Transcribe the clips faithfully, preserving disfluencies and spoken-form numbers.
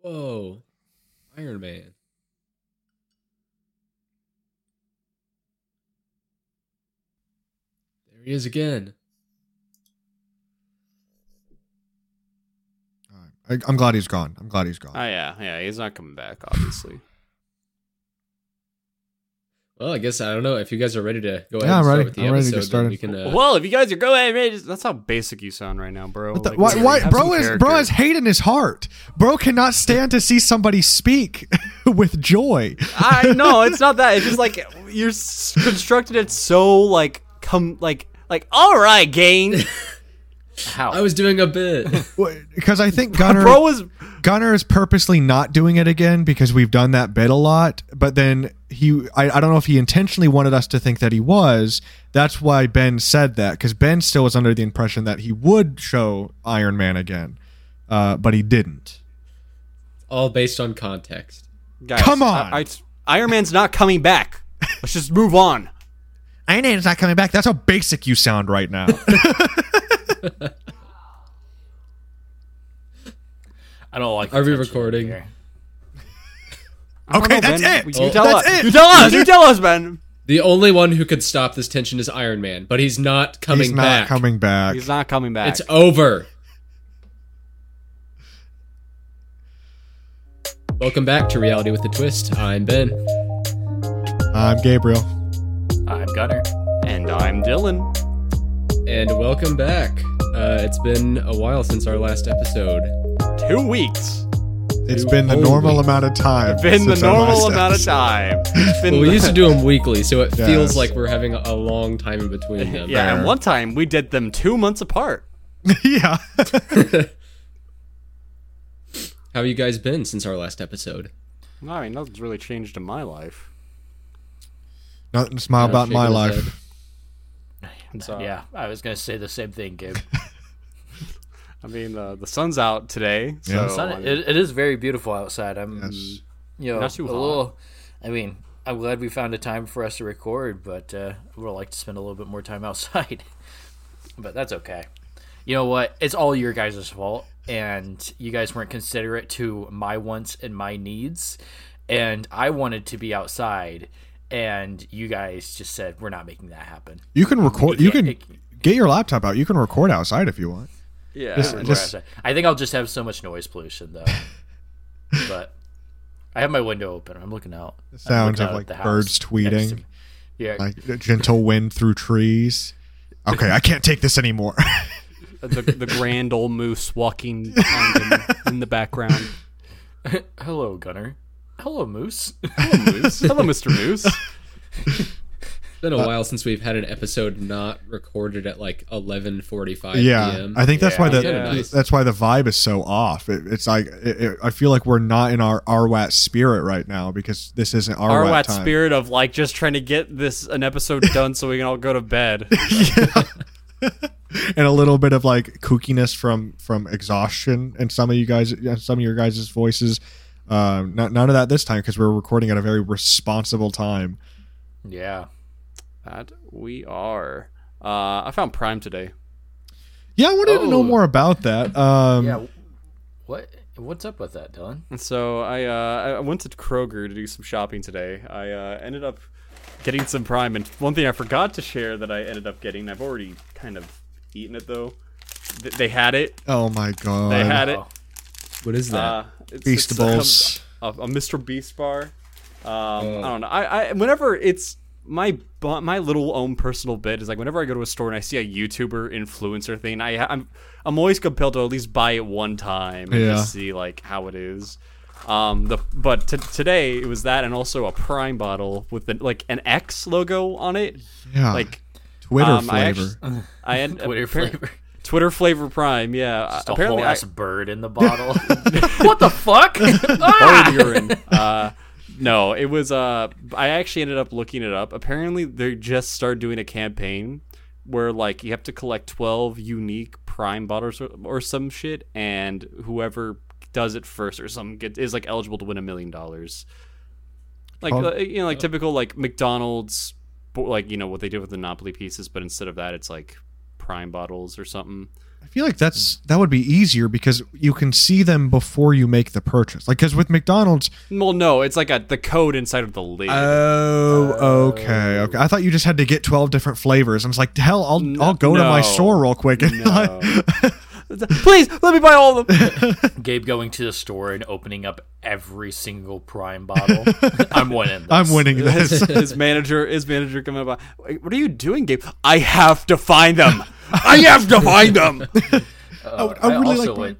Whoa. Iron Man. There he is again. I, I'm glad he's gone. I'm glad he's gone. Oh yeah, yeah, he's not coming back, obviously. Well, I guess I don't know if you guys are ready to go ahead Yeah, and I'm start ready. with the I'm ready to episode. get started. Then we can. Uh, Well, if you guys are go ahead, man, just- that's how basic you sound right now, bro. What the- Like, why, why, have bro some is character. bro has hate in his heart. Bro cannot stand to see somebody speak with joy. I know it's not that. It's just like you're s- constructed it so like come like like all right, gang. How? I was doing a bit. Because I think Gunner Bro was Gunner is purposely not doing it again because we've done that bit a lot. But then he, I, I don't know if he intentionally wanted us to think that he was. That's why Ben said that, because Ben still was under the impression that he would show Iron Man again, uh, but he didn't. All based on context. guys, Come on. I, I, Iron Man's not coming back. Let's just move on. Iron Man's not coming back. That's how basic you sound right now. I don't like. Are we the tension recording? here. I don't Okay, know, that's Ben. it. You Oh, tell that's us. it. You tell us. You tell us, Ben. The only one who could stop this tension is Iron Man, but he's not coming He's not back. coming back. He's not coming back. It's over. Welcome back to Reality with a Twist. I'm Ben. I'm Gabriel. I'm Gunner. and I'm Dylan. And welcome back. Uh, it's been a while since our last episode. Two weeks. It's Two been the whole normal weeks. amount of time. Been the since our normal last amount of episode. time. It's been Well, we used to do them weekly, so it Yes. feels like we're having a, a long time in between them. Yeah, and Fair. one time we did them two months apart. Yeah. How have you guys been since our last episode? I mean, nothing's really changed in my life. Nothing to smile Uh, about in my shaking his life. head. So, Yeah, I was gonna say the same thing, Gabe. I mean, uh, the sun's out today, so Yeah. The sun, I mean, it, it is very beautiful outside. I'm, Yes. you know, Not too a hot. little. I mean, I'm glad we found a time for us to record, but uh, I would like to spend a little bit more time outside. But that's okay. You know what? It's all your guys' fault, and you guys weren't considerate to my wants and my needs, and I wanted to be outside, and you guys just said we're not making that happen. You can record. You can't- can it- get your laptop out. You can record outside if you want. yeah. Just- We're just- outside. I think I'll just have so much noise pollution though. But I have my window open. I'm looking out. I'm Sounds looking of out like at the birds house next to tweeting, me. Yeah, like a gentle wind through trees. Okay, I can't take this anymore. the, the grand old moose walking behind him in the background. hello, Gunner. Hello, Moose. Hello, Moose. Hello, Mister Moose. It's been a while since we've had an episode not recorded at like eleven forty-five yeah, p.m. I think that's why Yeah. the Yeah. Nice. that's why the vibe is so off. It, it's like it, it, I feel like we're not in our R W A T spirit right now because this isn't R W A T Our that time. spirit of like just trying to get this an episode done so we can all go to bed. And a little bit of like kookiness from from exhaustion and some of you guys, some of your guys' voices. Um, not, none of that this time because we're recording at a very responsible time. Yeah. That we are. Uh, I found Prime today. Yeah, I wanted to know Oh. more about that. Um, Yeah. What? What's up with that, Dylan? And so I uh, I went to Kroger to do some shopping today. I uh, ended up getting some Prime, and one thing I forgot to share that I ended up getting, I've already kind of eaten it though. Th- they had it. Oh my god. They had it. Oh. What is that? Uh, it's, Feastables. It's, um, a, a Mister Beast bar. Um, Oh. I don't know. I, I whenever it's my bu- my little own personal bit is like whenever I go to a store and I see a YouTuber influencer thing, I I'm I'm always compelled to at least buy it one time and Yeah. just see like how it is. Um, the but t- today it was that and also a Prime bottle with the, like an X logo on it. Yeah. Like Twitter um, I flavor. actu- I had Twitter flavor. Twitter flavor Prime. Yeah, Just a apparently whole I, ass bird in the bottle. What the fuck? Ah! Bird urine. Uh, no, it was. Uh, I actually ended up looking it up. Apparently, they just started doing a campaign where like you have to collect twelve unique Prime bottles or, or some shit, and whoever does it first or something get, is like eligible to win a million dollars. Like Oh. uh, you know, like typical like McDonald's, bo- like you know what they did with the Monopoly pieces, but instead of that, it's like Prime bottles or something. I feel like that's that would be easier because you can see them before you make the purchase. Like, because with McDonald's, Well, no, it's like a the code inside of the lid. oh, okay, okay. I thought you just had to get twelve different flavors. I was like, hell, I'll I'll go to my no. store real quick. And No. Please let me buy all of them. Gabe going to the store and opening up every single Prime bottle. I'm winning. This. I'm winning his, this. his manager, his manager coming up. Wait, what are you doing, Gabe? I have to find them. I have to find them. Uh, I would really also like went.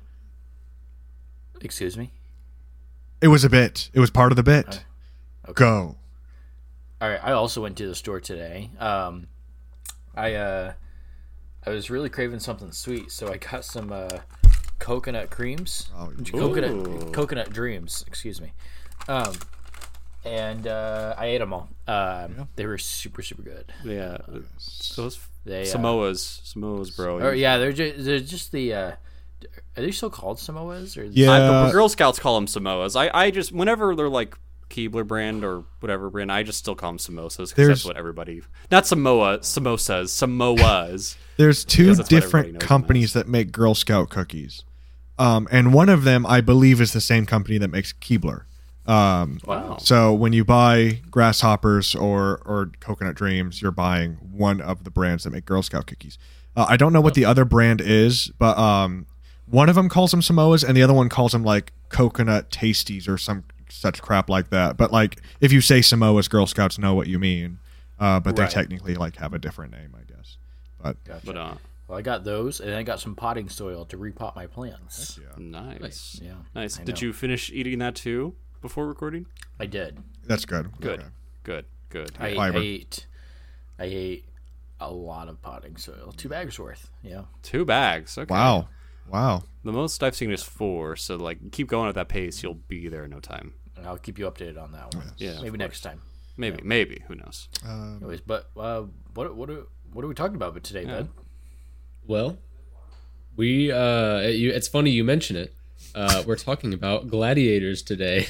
Excuse me. It was a bit. It was part of the bit. Okay. Go. All right. I also went to the store today. Um, I uh, I was really craving something sweet, so I got some uh, coconut creams. Oh, coconut Ooh. coconut dreams. Excuse me. Um, and uh, I ate them all. Um, They were super super good. Yeah, those They uh, Samoas, Samoas, bro. Or yeah, they're just, they're just the. Uh, are they still called Samoas? Or Yeah. I, the Girl Scouts call them Samoas. I, I just whenever they're like Keebler brand or whatever brand, I just still call them samosas because There's- that's what everybody. Not Samoa, samosas, Samoas. There's two Because that's what everybody different knows them companies as. that make Girl Scout cookies, um, and one of them I believe is the same company that makes Keebler. Um, Wow. So when you buy Grasshoppers or or Coconut Dreams, you're buying one of the brands that make Girl Scout cookies. Uh, I don't know what the other brand is, but um, one of them calls them Samoas, and the other one calls them like Coconut Tasties or some such crap like that. But like, if you say Samoas, Girl Scouts know what you mean, uh, but Right. they technically like have a different name, I guess. But Gotcha. But uh, Well, I got those, and I got some potting soil to repot my plants. nice, Nice. Yeah, nice. I Did know. you finish eating that too before recording? I did. that's good. Good, Okay. good, good. I, I Fiber. ate. I ate a lot of potting soil, two bags worth. Yeah. Two bags. Okay. Wow. Wow. The most I've seen is four. So like, keep going at that pace. You'll be there in no time. And I'll keep you updated on that one. Yeah, Maybe of next time. Maybe, maybe. Who knows? Um, Anyways, but uh, what what are, what are we talking about today, Yeah. bud? Well, we uh, you, it's funny you mention it. Uh, we're talking about gladiators today.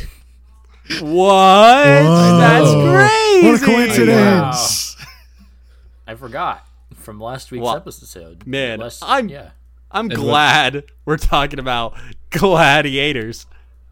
What? That's Whoa. crazy. What a coincidence! I forgot from last week's Well, episode. man, Last- I'm- yeah. I'm And what- glad we're talking about gladiators.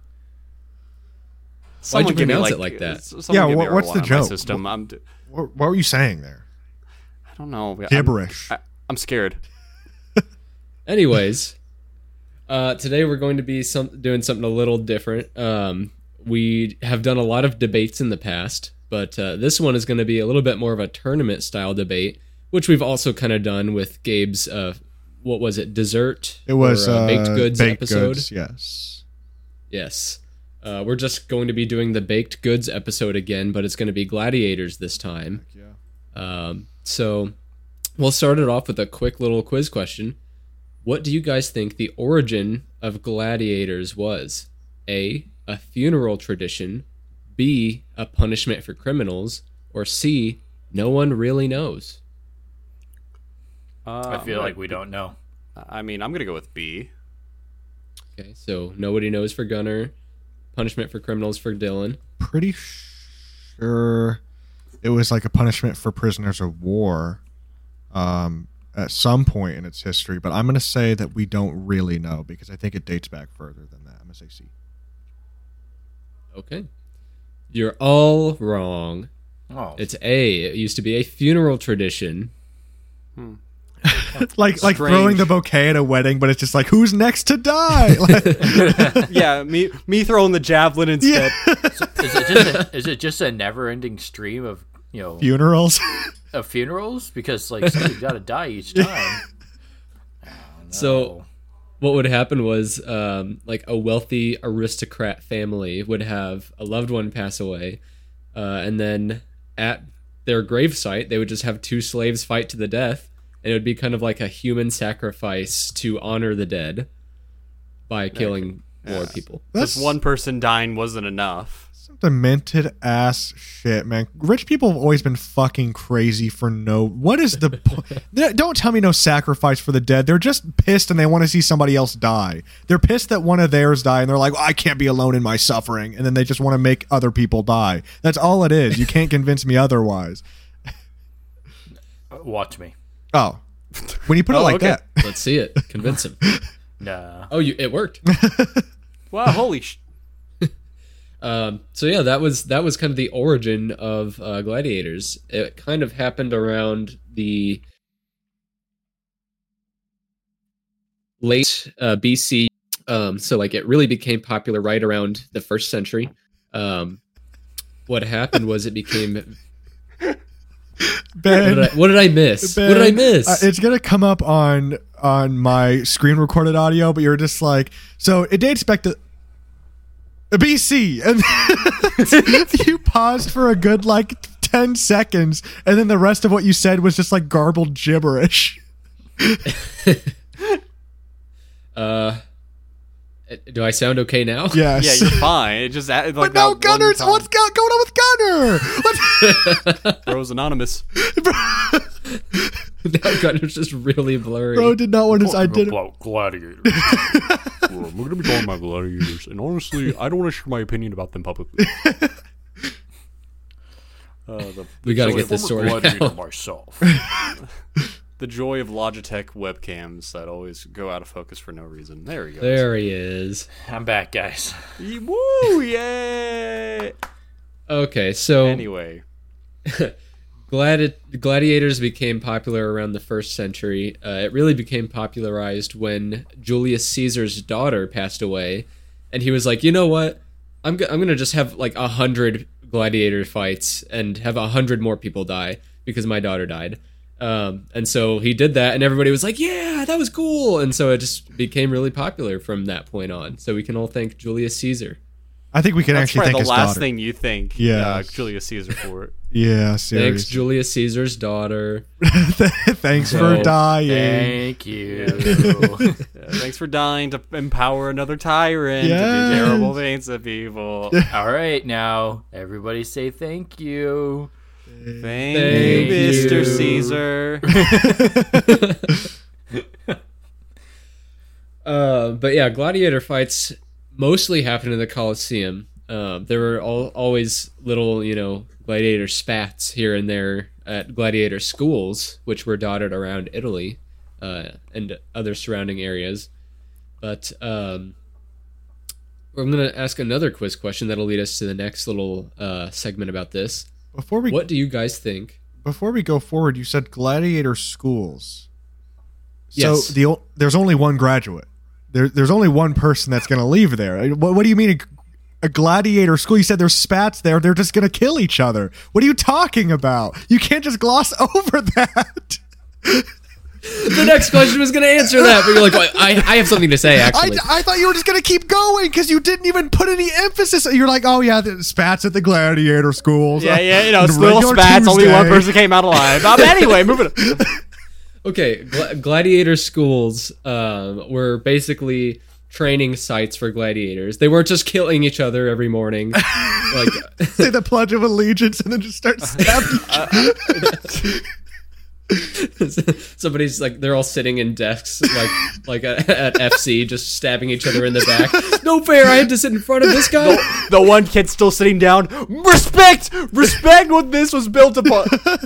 Why'd you give me, pronounce it like that? s- someone Yeah, give me what- a what's the roll on my joke? System. I'm, d- What, what were you saying there? I don't know. I'm- Gibberish. I, I'm scared. Anyways, uh, today we're going to be some, doing something a little different. Um, we have done a lot of debates in the past, but uh, this one is going to be a little bit more of a tournament style debate, which we've also kind of done with Gabe's. Uh, what was it? Dessert. It was or, uh, uh, baked goods baked episode. goods, yes. Yes. Uh, we're just going to be doing the baked goods episode again, but it's going to be gladiators this time. Yeah. Um, so we'll start it off with a quick little quiz question. What do you guys think the origin of gladiators was? A, a funeral tradition, B, a punishment for criminals, or C, no one really knows? Uh, I feel I'm like gonna- we don't know. I mean, I'm gonna go with B. Okay, so nobody knows for Gunnar, punishment for criminals for Dylan. Pretty sure it was like a punishment for prisoners of war um, at some point in its history, but I'm going to say that we don't really know because I think it dates back further than that. I'm going to say C. Okay. You're all wrong. Oh, It's A. It used to be a funeral tradition. like like Strange. throwing the bouquet at a wedding, but it's just like, who's next to die? Like, Yeah, me me throwing the javelin instead. is it just a, is it just a never-ending stream of you know funerals. of funerals? Because like somebody's got to die each time. Oh, no. So what would happen was um, like a wealthy aristocrat family would have a loved one pass away, uh, and then at their gravesite they would just have two slaves fight to the death, and it would be kind of like a human sacrifice to honor the dead by killing more people. That's Just one person dying wasn't enough. some demented ass shit, man. Rich people have always been fucking crazy for no. What is the? po- Don't tell me no sacrifice for the dead. They're just pissed and they want to see somebody else die. They're pissed that one of theirs died and they're like, well, I can't be alone in my suffering, and then they just want to make other people die. That's all it is. You can't convince me otherwise. Watch me. Oh, When you put it Oh, like okay. that. Let's see it. Convince him. Nah. Oh, you, it worked. Wow, holy sh! Um, so yeah, that was that was kind of the origin of uh, Gladiators. It kind of happened around the late uh, B C. Um, so like it really became popular right around the first century. Um, what happened was it became. Ben, What did I, what did I miss? Ben, what did I miss? uh, it's gonna come up on on my screen recorded audio, but you're just like, so it dates back to B C, and you paused for a good like ten seconds, and then the rest of what you said was just like garbled gibberish. uh, do I sound okay now? Yes. Yeah, you're fine. It just added, like But no, that one Gunner's. time. What's go- going on with Gunner? What's- Bro's anonymous. Now Gunner's just really blurry. Bro did not want his identity. About gladiators. We're going to be talking about gladiators, and honestly, I don't want to share my opinion about them publicly. Uh, the, We gotta joy get of- this former sorted gladiator out. myself. The joy of Logitech webcams that always go out of focus for no reason. There he goes. There he is. I'm back, guys. Ye- Woo! Yay! Okay, so Anyway, Gladi- gladiators became popular around the first century. Uh, it really became popularized when Julius Caesar's daughter passed away, and he was like, you know what? I'm go- I'm gonna just have like a hundred gladiator fights and have a hundred more people die because my daughter died. Um, and so he did that, and everybody was like, yeah, that was cool. And so it just became really popular from that point on. So we can all thank Julius Caesar. I think we can that's actually probably thank the his last daughter. thing you think. Yes. uh, Julius Caesar for it. Yeah, Thanks, seriously. Julius Caesar's daughter. Thanks So, for dying. Thank you. Yeah, thanks for dying to empower another tyrant to Yes. do terrible things to people. All right, now everybody say thank you. Thank, Thank you, Mister you. Caesar. Uh, but yeah, gladiator fights mostly happened in the Colosseum. Um, there were all, always little, you know, gladiator spats here and there at gladiator schools, which were dotted around Italy uh, and other surrounding areas. But um, I'm going to ask another quiz question that'll lead us to the next little uh, segment about this. Before we What do you guys think? before we go forward, you said gladiator schools. So Yes. the o- there's only one graduate. There, there's only one person that's going to leave there. What, what do you mean a, a gladiator school? You said there's spats there. They're just going to kill each other. What are you talking about? You can't just gloss over that. The next question was going to answer that, but you're like, well, I, I have something to say, I, actually. I thought you were just going to keep going because you didn't even put any emphasis. You're like, oh yeah, the spats at the gladiator schools. Yeah, yeah, you know, The little regular spats. Only one Tuesday. person came out alive. Um, anyway, moving on. Okay, gla- gladiator schools um, were basically training sites for gladiators. They weren't just killing each other every morning. Like Say the Pledge of Allegiance and then just start stabbing. somebody's like they're all sitting in desks like like at, at F C just stabbing each other in the back. No fair, I had to sit in front of this guy. The one kid still sitting down. Respect, respect what this was built upon.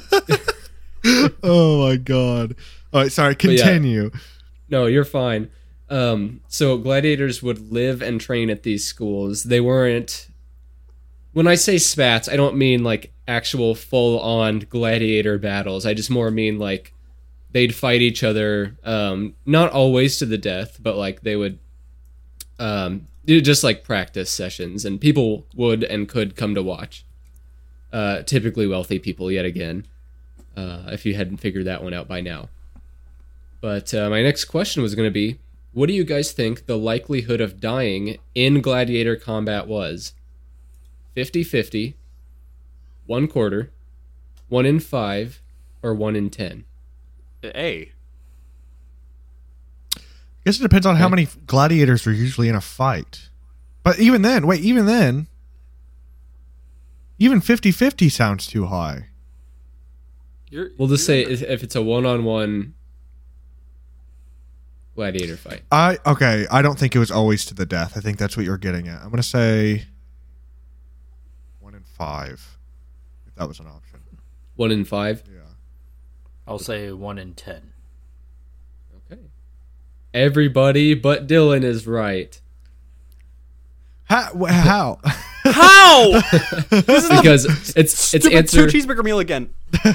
Oh my god! All right, sorry. yeah. Continue. No, you're fine. Um, so gladiators would live and train at these schools. They weren't. When I say spats, I don't mean like actual full-on gladiator battles. I just more mean like they'd fight each other, um, not always to the death, but like they would um, do just like practice sessions, and people would and could come to watch. Uh, typically wealthy people, yet again, uh, if you hadn't figured that one out by now. But uh, my next question was going to be, what do you guys think the likelihood of dying in gladiator combat was? fifty-fifty, one quarter, one in five, or one in ten? Hey, I guess it depends on how Okay. many gladiators are usually in a fight. But even then, wait, even then, even fifty-fifty sounds too high. you're. We'll just say if if it's a one-on-one gladiator fight. I okay. I don't think it was always to the death. I think that's what you're getting at. I'm gonna say one in five, if that was an option. One in five? Yeah. I'll say one in ten. Everybody but Dylan is right. How? wh- how? How? Because it's it's Stupid answer. two cheeseburger meal again.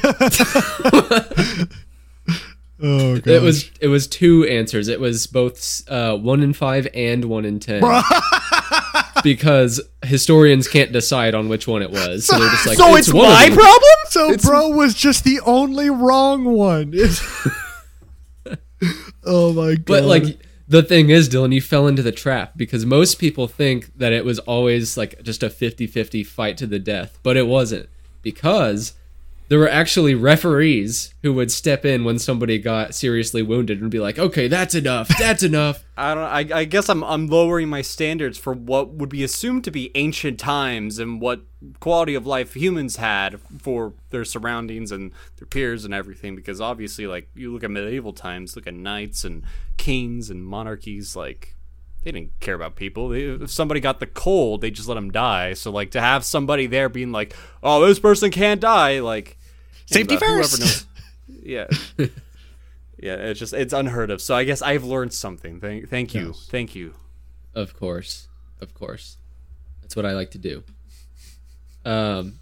Oh, gosh. It was it was two answers. It was both uh, one in five and one in ten. Because historians can't decide on which one it was, so they're just like, So it's, it's one of my them." problem? So, bro was just the only wrong one. Oh my god! But like the thing is, Dylan, you fell into the trap because most people think that it was always like just a fifty-fifty fight to the death, but it wasn't, because there were actually referees who would step in when somebody got seriously wounded and be like, "Okay, that's enough. That's enough." I don't. I, I guess I'm I'm lowering my standards for what would be assumed to be ancient times and what quality of life humans had for their surroundings and their peers and everything. Because obviously, like, you look at medieval times, look at knights and kings and monarchies, like, they didn't care about people. They, if somebody got the cold, they just let them die. So like, to have somebody there being like, "Oh, this person can't die," like, Safety whoever first. knows. Yeah. Yeah, it's just, it's unheard of. So I guess I've learned something. Thank, thank you, Yes. thank you. Of course, of course, that's what I like to do. Um,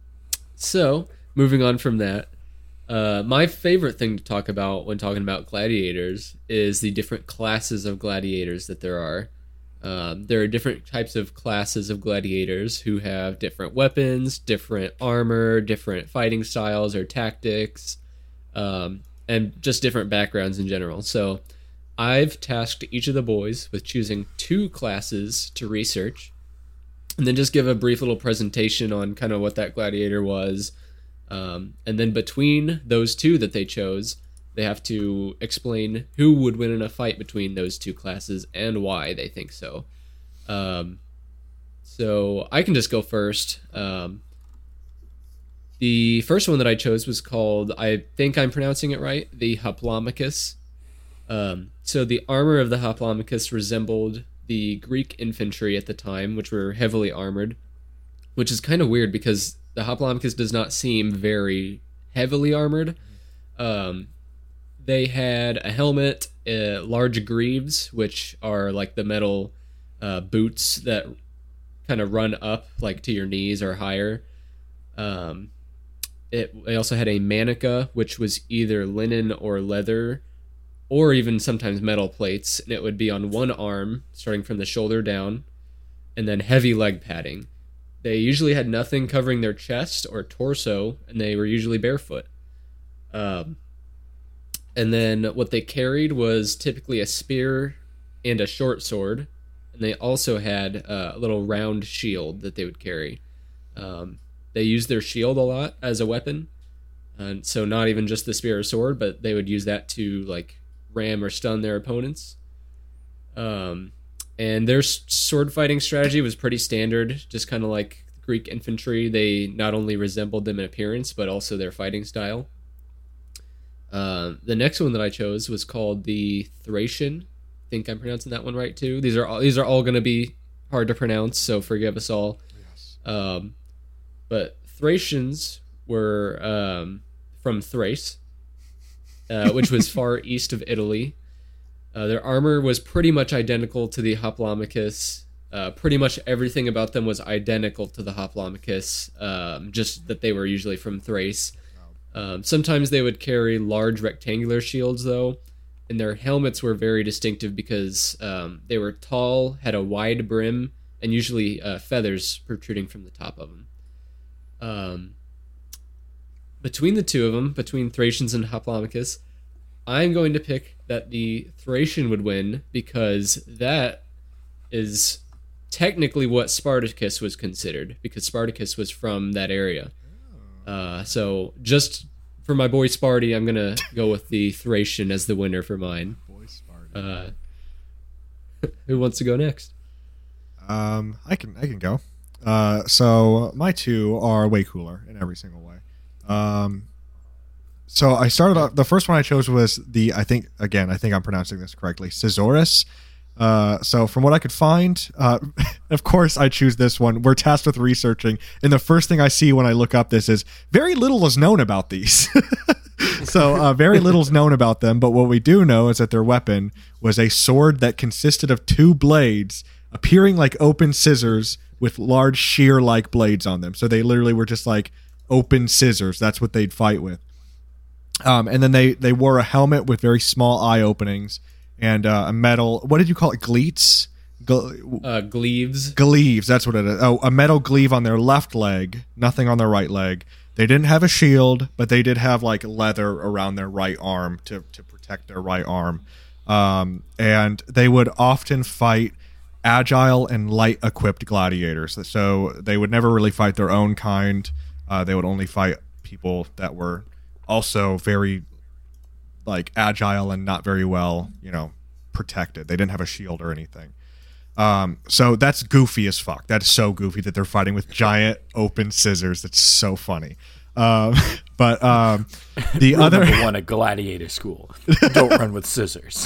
so moving on from that, uh, my favorite thing to talk about when talking about gladiators is the different classes of gladiators that there are. Um, there are different types of classes of gladiators who have different weapons, different armor, different fighting styles or tactics, um, and just different backgrounds in general. So I've tasked each of the boys with choosing two classes to research, and then just give a brief little presentation on kind of what that gladiator was. Um, and then between those two that they chose, they have to explain who would win in a fight between those two classes and why they think so. Um, so I can just go first. Um, the first one that I chose was called, I think I'm pronouncing it right, the Hoplomachus. Um, so the armor of the Hoplomachus resembled the Greek infantry at the time, which were heavily armored, which is kind of weird because the Hoplomachus does not seem very heavily armored. Um, They had a helmet, uh, large greaves, which are like the metal uh, boots that kind of run up like to your knees or higher. Um, it, they also had a manica, which was either linen or leather, or even sometimes metal plates, and it would be on one arm, starting from the shoulder down, and then heavy leg padding. They usually had nothing covering their chest or torso, and they were usually barefoot. Um, And then what they carried was typically a spear and a short sword. And they also had uh, a little round shield that they would carry. Um, they used their shield a lot as a weapon. And so not even just the spear or sword, but they would use that to like ram or stun their opponents. Um, and their sword fighting strategy was pretty standard, just kind of like Greek infantry. They not only resembled them in appearance, but also their fighting style. Uh, the next one that I chose was called the Thracian. I think I'm pronouncing that one right too. These are all, these are all going to be hard to pronounce, so forgive us all. Yes. Um, but Thracians were um, from Thrace, uh, which was far east of Italy. Uh, their armor was pretty much identical to the Hoplomachus. Uh, pretty much everything about them was identical to the Hoplomachus, um, just that they were usually from Thrace. Um, sometimes they would carry large rectangular shields, though, and their helmets were very distinctive because um, they were tall, had a wide brim, and usually uh, feathers protruding from the top of them. Um, between the two of them, between Thracians and Hoplomachus, I'm going to pick that the Thracian would win because that is technically what Spartacus was considered, because Spartacus was from that area. Uh, so just for my boy Sparty, I'm going to go with the Thracian as the winner for mine. Boy, Sparty. Uh, who wants to go next? Um, I can I can go. Uh, so my two are way cooler in every single way. Um, so I started off. The first one I chose was the I think again I think I'm pronouncing this correctly, Caesaurus. Uh, so from what I could find, uh, of course I choose this one. We're tasked with researching, and the first thing I see when I look up this is very little is known about these. So uh, very little's known about them, but what we do know is that their weapon was a sword that consisted of two blades appearing like open scissors with large shear-like blades on them. So they literally were just like open scissors. That's what they'd fight with. Um, and then they, they wore a helmet with very small eye openings and uh, a metal, what did you call it, gleats? Gle- Uh, Gleaves. Gleaves, that's what it is. Oh, a metal glaive on their left leg, nothing on their right leg. They didn't have a shield, but they did have like leather around their right arm to, to protect their right arm. Um, and they would often fight agile and light equipped gladiators. So they would never really fight their own kind. Uh, they would only fight people that were also very like agile and not very well, you know, protected. They didn't have a shield or anything. Um, so that's goofy as fuck. That is so goofy that they're fighting with giant open scissors. That's so funny. Um, but um, the Rule other number one at gladiator school: don't run with scissors.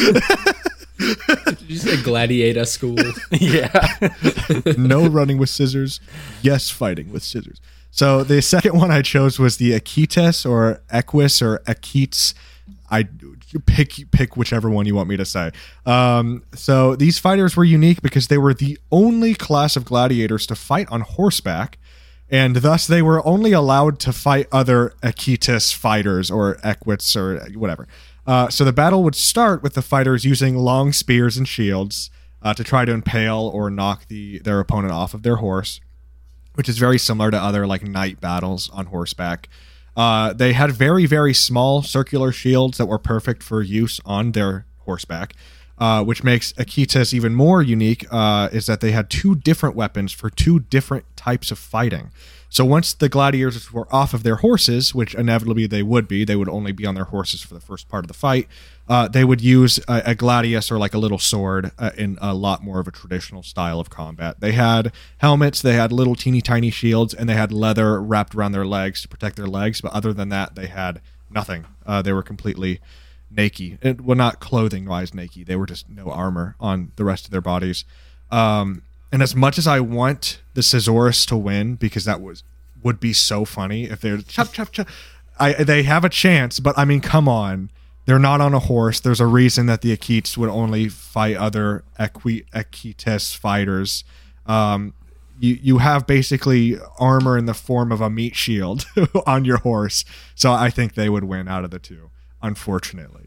Did you say gladiator school? Yeah. no running with scissors, yes fighting with scissors. So the second one I chose was the Achates or Equus or Achates. I pick pick whichever one you want me to say. Um, so these fighters were unique because they were the only class of gladiators to fight on horseback, and thus they were only allowed to fight other Achates fighters or Equites or whatever. Uh, so the battle would start with the fighters using long spears and shields uh, to try to impale or knock the their opponent off of their horse, which is very similar to other like night battles on horseback. Uh, they had very, very small circular shields that were perfect for use on their horseback, uh, which makes Achates even more unique, uh, is that they had two different weapons for two different types of fighting. So once the gladiators were off of their horses, which inevitably they would be, they would only be on their horses for the first part of the fight, uh, they would use a, a gladius or like a little sword uh, in a lot more of a traditional style of combat. They had helmets, they had little teeny tiny shields, and they had leather wrapped around their legs to protect their legs. But other than that, they had nothing. Uh, they were completely naked. It, well, not clothing-wise naked. They were just no armor on the rest of their bodies. Um, and as much as I want the Caesaurus to win, because that was would be so funny if they're chop chop chop, I they have a chance. But I mean, come on. They're not on a horse. There's a reason that the Achates would only fight other Equi- Achates fighters. Um, you you have basically armor in the form of a meat shield on your horse. So I think they would win out of the two, unfortunately.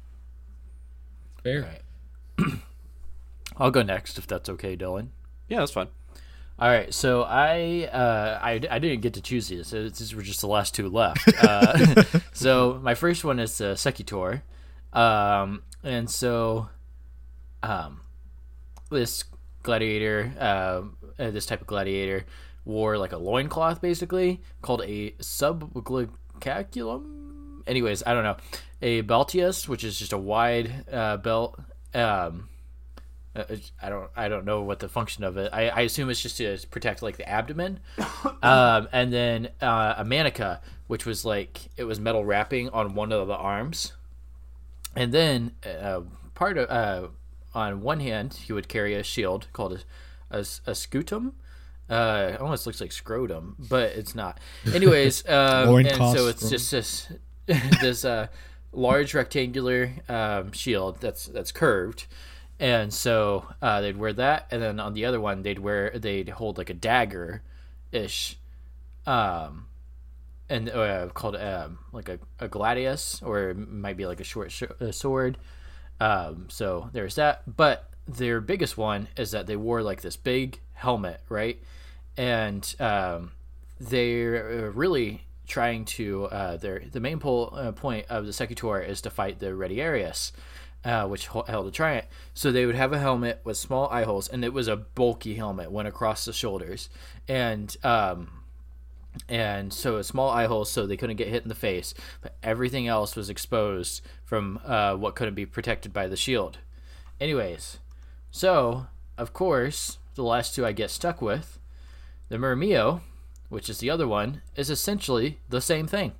Fair. I'll go next if that's okay, Dylan. Yeah, that's fine. All right, so I uh, I, I didn't get to choose these. These were just the last two left. Uh, so my first one is uh, Secutor, um, and so um, this gladiator, uh, uh, this type of gladiator, wore like a loincloth basically called a subglycaculum. Anyways, I don't know. A Baltius, which is just a wide uh, belt. Um, I don't I don't know what the function of it. I, I assume it's just to protect like the abdomen, um, and then uh, a manica, which was like it was metal wrapping on one of the arms, and then uh, part of uh, on one hand he would carry a shield called a, a, a scutum. Uh, it almost looks like scrotum, but it's not. Anyways, um, and so it's just this this uh, large rectangular um, shield that's that's curved. And so uh, they'd wear that, and then on the other one they'd wear they'd hold like a dagger, ish, um, and uh, called um, like a, a gladius, or it might be like a short sh- a sword. Um, so there's that. But their biggest one is that they wore like this big helmet, right? And um, they're really trying to uh, their the main pole, uh, point of the Secutor is to fight the Retiarius. Uh, which held a trident. So they would have a helmet with small eye holes, and it was a bulky helmet, went across the shoulders, and um, and so a small eye holes, so they couldn't get hit in the face, but everything else was exposed from uh, what couldn't be protected by the shield. Anyways, so of course the last two I get stuck with, the Murmillo, which is the other one, is essentially the same thing.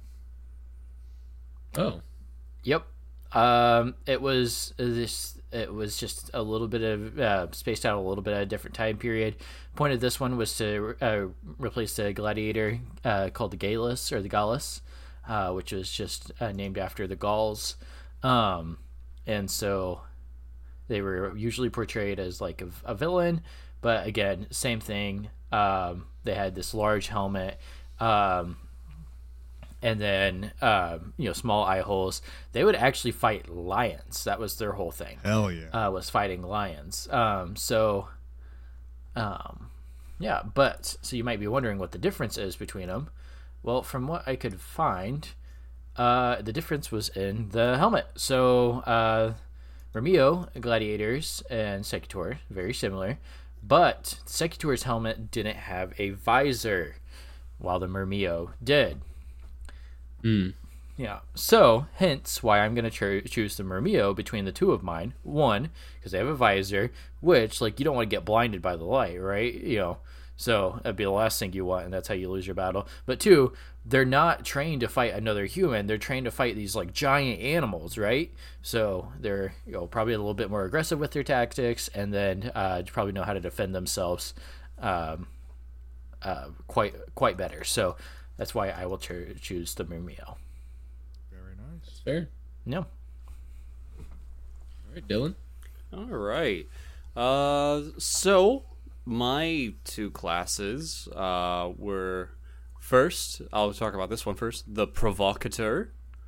Oh. Yep. Um, it was this. It was just a little bit of uh, spaced out a little bit at a different time period. Point of this one was to uh, replace the gladiator uh, called the Gallus or the Gallus, uh, which was just uh, named after the Gauls. Um, and so they were usually portrayed as like a, a villain, but again, same thing. Um, they had this large helmet, um, and then um, you know, small eye holes. They would actually fight lions. That was their whole thing. Hell yeah. Uh, was fighting lions. Um, so, um, yeah, but so you might be wondering what the difference is between them. Well, from what I could find, uh, the difference was in the helmet. So, uh, Romeo, Gladiators, and Secutor, very similar, but Secutor's helmet didn't have a visor, while the Murmillo did. Mm. Yeah, so hence why I'm going to cho- choose the Murmillo between the two of mine. One, because they have a visor, which, like, you don't want to get blinded by the light, right? You know, so that'd be the last thing you want, and that's how you lose your battle. But two, they're not trained to fight another human. They're trained to fight these, like, giant animals, right? So they're, you know, probably a little bit more aggressive with their tactics, and then uh, probably know how to defend themselves um, uh, quite quite better. So that's why I will cho- choose the Murmillo. Very nice. Fair. No. All right, Dylan. All right. Uh, so my two classes uh, were first. I'll talk about this one first. The Provocateur.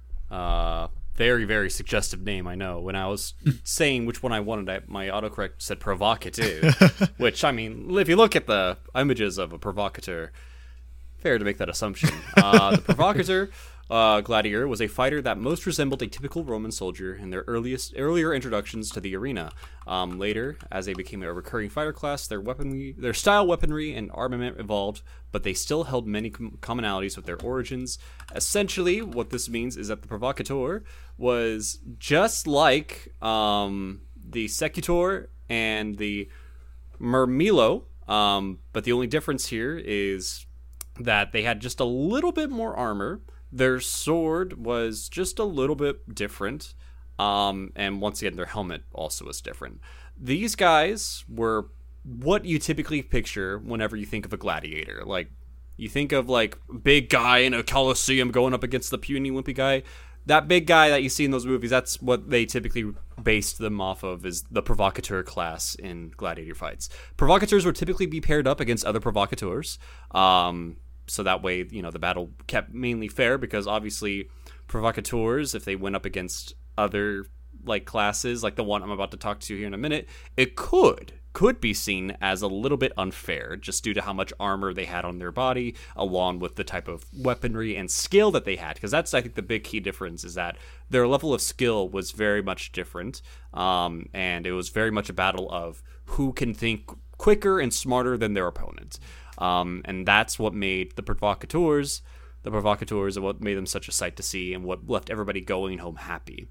Uh, very very suggestive name. I know. When I was saying which one I wanted, I, my autocorrect said Provocateur, which, I mean, if you look at the images of a Provocateur, fair to make that assumption. Uh, the Provocateur. Uh, Gladiator was a fighter that most resembled a typical Roman soldier in their earliest earlier introductions to the arena. Um, later, as they became a recurring fighter class, their weaponry, their style, weaponry, and armament evolved, but they still held many com- commonalities with their origins. Essentially, what this means is that the Provocateur was just like um, the Secutor and the Murmillo, um, but the only difference here is that they had just a little bit more armor. Their sword was just a little bit different. Um, and once again, their helmet also was different. These guys were what you typically picture whenever you think of a gladiator. Like, you think of, like, big guy in a coliseum going up against the puny, wimpy guy. That big guy that you see in those movies, that's what they typically based them off of, is the Provocateur class in gladiator fights. Provocateurs would typically be paired up against other Provocateurs. Um... So that way, you know, the battle kept mainly fair, because obviously Provocateurs, if they went up against other, like, classes, like the one I'm about to talk to here in a minute, it could, could be seen as a little bit unfair, just due to how much armor they had on their body, along with the type of weaponry and skill that they had. Because that's, I think, the big key difference, is that their level of skill was very much different, um, and it was very much a battle of who can think quicker and smarter than their opponent. Um, and that's what made the Provocateurs, the Provocateurs, and what made them such a sight to see, and what left everybody going home happy.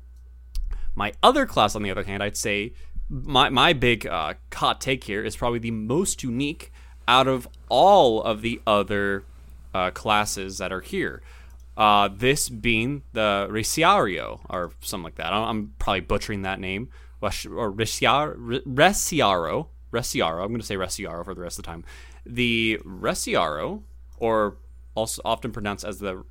My other class, on the other hand, I'd say my my big uh, hot take here is probably the most unique out of all of the other uh, classes that are here. Uh, this being the Resiario, or something like that. I'm probably butchering that name, or Resiaro, Resiaro. Resiaro. I'm going to say Resiaro for the rest of the time. The Resiaro, or also often pronounced as the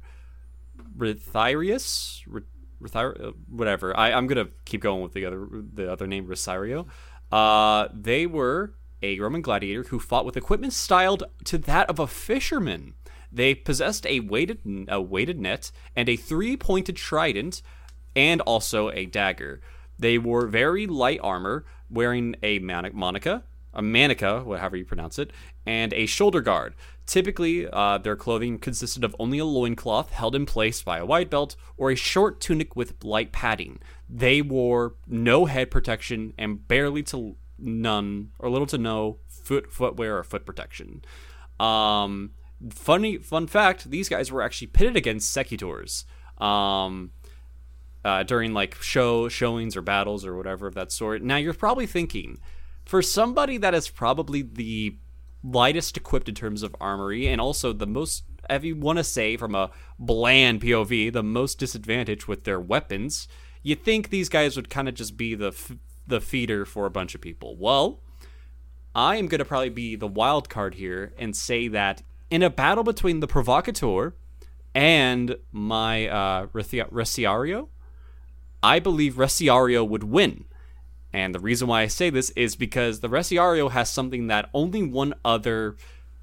Ritharius, Rithar, whatever. I, I'm gonna keep going with the other the other name, Resiario. Uh, they were a Roman gladiator who fought with equipment styled to that of a fisherman. They possessed a weighted a weighted net and a three-pointed trident, and also a dagger. They wore very light armor, wearing a manic- monica. a manica, whatever you pronounce it, and a shoulder guard. Typically, uh, their clothing consisted of only a loincloth held in place by a white belt, or a short tunic with light padding. They wore no head protection and barely to none, or little to no, foot footwear or foot protection. Um, funny fun fact, these guys were actually pitted against Secutors. Um... Uh, during like show showings or battles or whatever of that sort. Now you're probably thinking, for somebody that is probably the lightest equipped in terms of armory, and also the most, if you want to say from a bland P O V, the most disadvantaged with their weapons, you think these guys would kind of just be the f- the feeder for a bunch of people. Well, I am going to probably be the wild card here and say that in a battle between the Provocateur and my uh, Resiario, I believe Resiario would win. And the reason why I say this is because the Resiario has something that only one other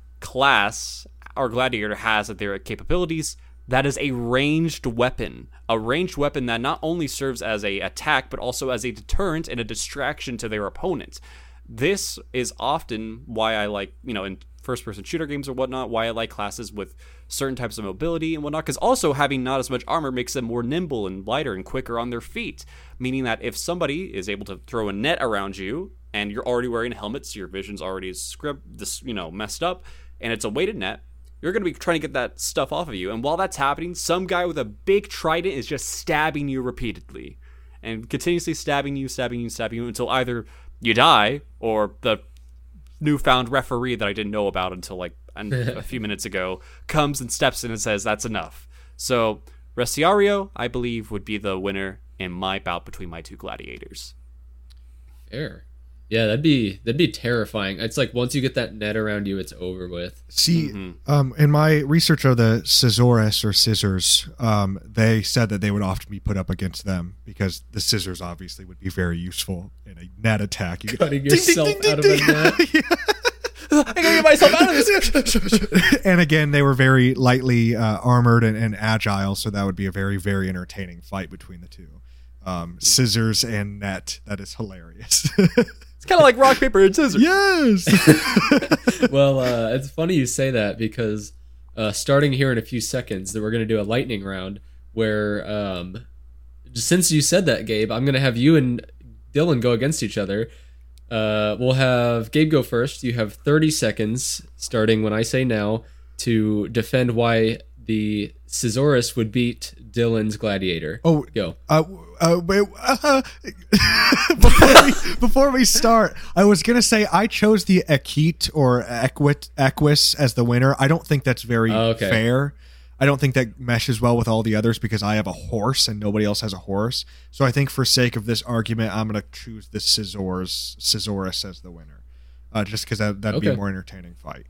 class or gladiator has at their capabilities. That is a ranged weapon. A ranged weapon that not only serves as a attack, but also as a deterrent and a distraction to their opponent. This is often why I like, you know, in first-person shooter games or whatnot, why I like classes with certain types of mobility and whatnot, because also having not as much armor makes them more nimble and lighter and quicker on their feet, meaning that if somebody is able to throw a net around you, and you're already wearing a helmet, so your vision's already script, this, you know, messed up, and it's a weighted net, you're going to be trying to get that stuff off of you. And while that's happening, some guy with a big trident is just stabbing you repeatedly. And continuously stabbing you, stabbing you, stabbing you, until either you die, or the newfound referee that I didn't know about until like a few minutes ago comes and steps in and says, that's enough. So, Resiario, I believe, would be the winner in my bout between my two gladiators. Fair. Yeah, that'd be that'd be terrifying. It's like once you get that net around you, it's over with. See, mm-hmm. um, in my research of the Scissors or scissors, um, they said that they would often be put up against them because the scissors obviously would be very useful in a net attack. You Cutting get, yourself ding, ding, ding, out of a net. Yeah. I gotta get myself out of this. And again, they were very lightly uh, armored and, and agile, so that would be a very, very entertaining fight between the two. Um, scissors and net. That is hilarious. It's kind of like rock, paper, and scissors. Yes. Well, uh, it's funny you say that because uh, starting here in a few seconds, that we're going to do a lightning round where, um, since you said that, Gabe, I'm going to have you and Dylan go against each other. Uh, we'll have Gabe go first. You have thirty seconds, starting when I say now, to defend why the Scissors would beat Dylan's Gladiator. Oh, go. Uh, uh, wait, uh, before, we, before we start, I was going to say I chose the Equite or Equit, Equus as the winner. I don't think that's very oh, okay. fair. I don't think that meshes well with all the others because I have a horse and nobody else has a horse. So I think for sake of this argument, I'm going to choose the Scissors, Scissors as the winner. Uh, just because that, that'd okay. be a more entertaining fight.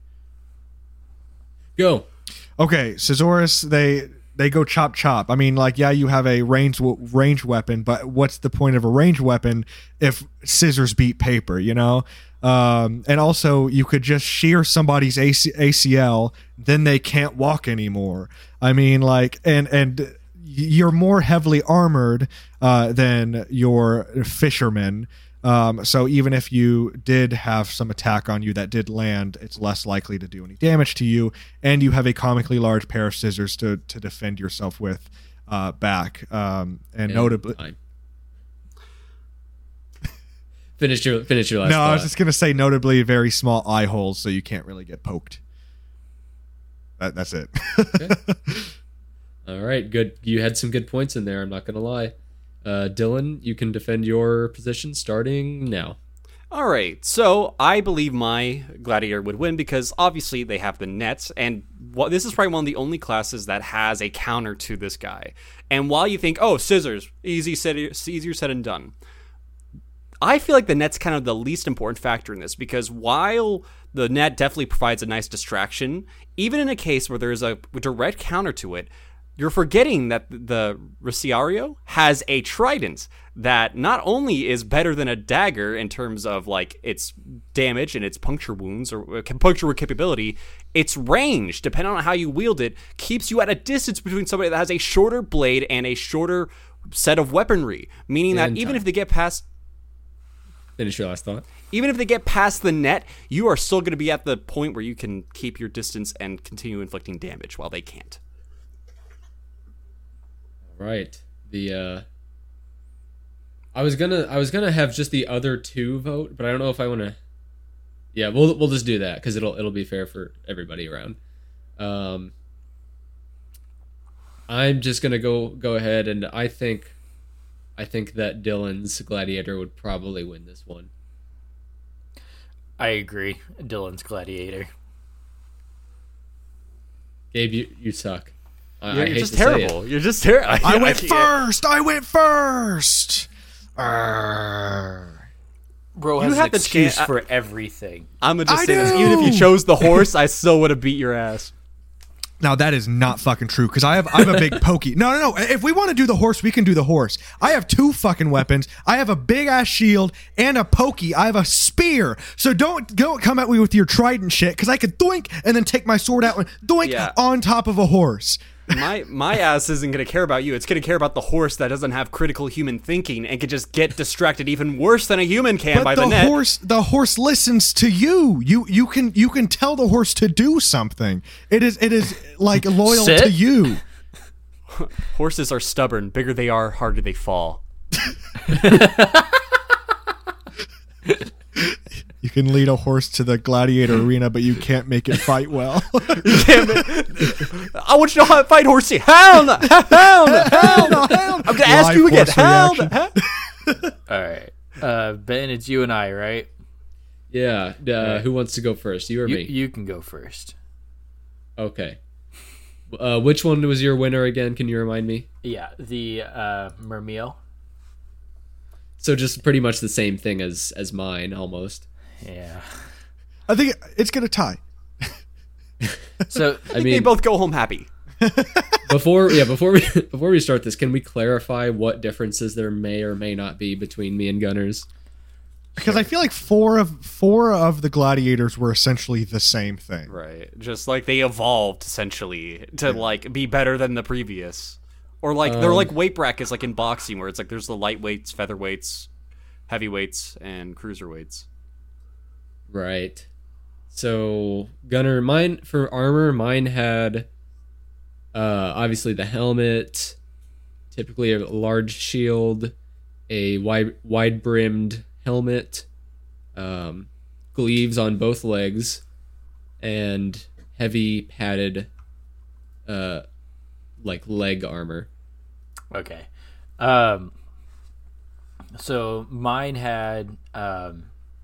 Go. Okay, Scissors, they they go chop chop. I mean, like, yeah, you have a range range weapon, but what's the point of a range weapon if scissors beat paper, you know? Um, and also, you could just shear somebody's A C L, then they can't walk anymore. I mean, like, and and you're more heavily armored uh, than your fishermen. Um, so even if you did have some attack on you that did land, it's less likely to do any damage to you, and you have a comically large pair of scissors to to defend yourself with uh, back. Um, and, and notably, time. finish your finish your last. No, thought. I was just gonna say notably very small eye holes, so you can't really get poked. That, that's it. Okay. All right, good. You had some good points in there. I'm not gonna lie. Uh, Dylan, you can defend your position starting now. All right, so I believe my gladiator would win because obviously they have the nets, and what, this is probably one of the only classes that has a counter to this guy. And while you think, oh, scissors, easy said, easier said and done, I feel like the net's kind of the least important factor in this because while the net definitely provides a nice distraction, even in a case where there's a direct counter to it, you're forgetting that the Resiario has a trident that not only is better than a dagger in terms of like its damage and its puncture wounds or puncture wound capability, its range, depending on how you wield it, keeps you at a distance between somebody that has a shorter blade and a shorter set of weaponry. Meaning that even if they get past... Finish your last thought. Even if they get past the net, you are still going to be at the point where you can keep your distance and continue inflicting damage while they can't. Right. The uh I was gonna I was gonna have just the other two vote, but I don't know if I wanna Yeah, we'll we'll just do that because it'll it'll be fair for everybody around. Um I'm just gonna go go ahead and I think I think that Dylan's Gladiator would probably win this one. I agree. Dylan's Gladiator. Gabe, you, you suck. I, You're, I you're hate just to say terrible. it. You're just terrible. I, I went first. I went first. Arr. Bro You has had an the excuse chance- for everything. I'm gonna just I say this. do. Even if you chose the horse, I still would have beat your ass. Now that is not fucking true because I have I have a big pokey. No, no, no. If we want to do the horse, we can do the horse. I have two fucking weapons. I have a big ass shield and a pokey. I have a spear. So don't don't come at me with your trident shit because I could doink and then take my sword out and doink Yeah. on top of a horse. My my ass isn't going to care about you. It's going to care about the horse that doesn't have critical human thinking and can just get distracted even worse than a human can But by the, the, net. horse, the horse listens to you. You you can you can tell the horse to do something. It is it is like loyal Sit? to you. Horses are stubborn. Bigger they are, harder they fall. You can lead a horse to the gladiator arena, but you can't make it fight well. I want you to know how to fight, horsey. Hound! Hound! Hound! Hound! I'm going to ask Live you again. horse Hound! reaction. Hound! All right, uh, Ben, it's you and I, right? Yeah. Uh, who wants to go first? You or You, me? you can go first. Okay. Uh, which one was your winner again? Can you remind me? Yeah, the uh, mermeal. So just pretty much the same thing as as mine, almost. Yeah. I think it's gonna tie. So I They mean, both go home happy. before yeah, before we before we start this, can we clarify what differences there may or may not be between me and Gunners? Because I feel like four of four of the gladiators were essentially the same thing. Right. Just like they evolved, essentially, to, like, be better than the previous. Or, like, they're Um, like weight brackets, like in boxing, where it's like there's the lightweights, featherweights, heavyweights, and cruiserweights. Right. So Gunner, mine for armor, mine had uh obviously the helmet, typically a large shield, a wide wide brimmed helmet, um, glaives on both legs, and heavy padded uh like leg armor. okay. Um. So mine had um.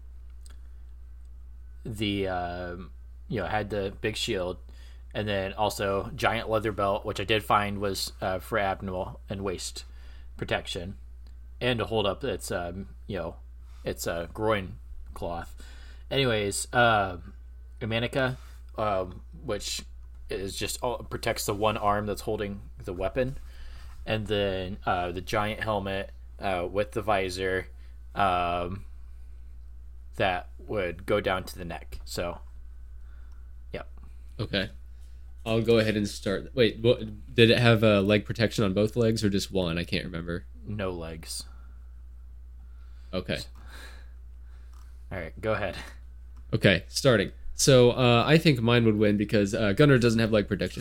The um, you know, had the big shield, and then also giant leather belt, which I did find was uh, for abdominal and waist protection, and to hold up its um, you know, its uh, groin cloth. Anyways, um, a manica, um, which is just all, protects the one arm that's holding the weapon, and then uh, the giant helmet uh, with the visor. Um, that would go down to the neck. So, yep. Okay. I'll go ahead and start. Wait, what, did it have a leg protection on both legs or just one? I can't remember. No legs. Okay. All right, go ahead. Okay, starting. So uh, I think mine would win because uh, Gunner doesn't have leg protection.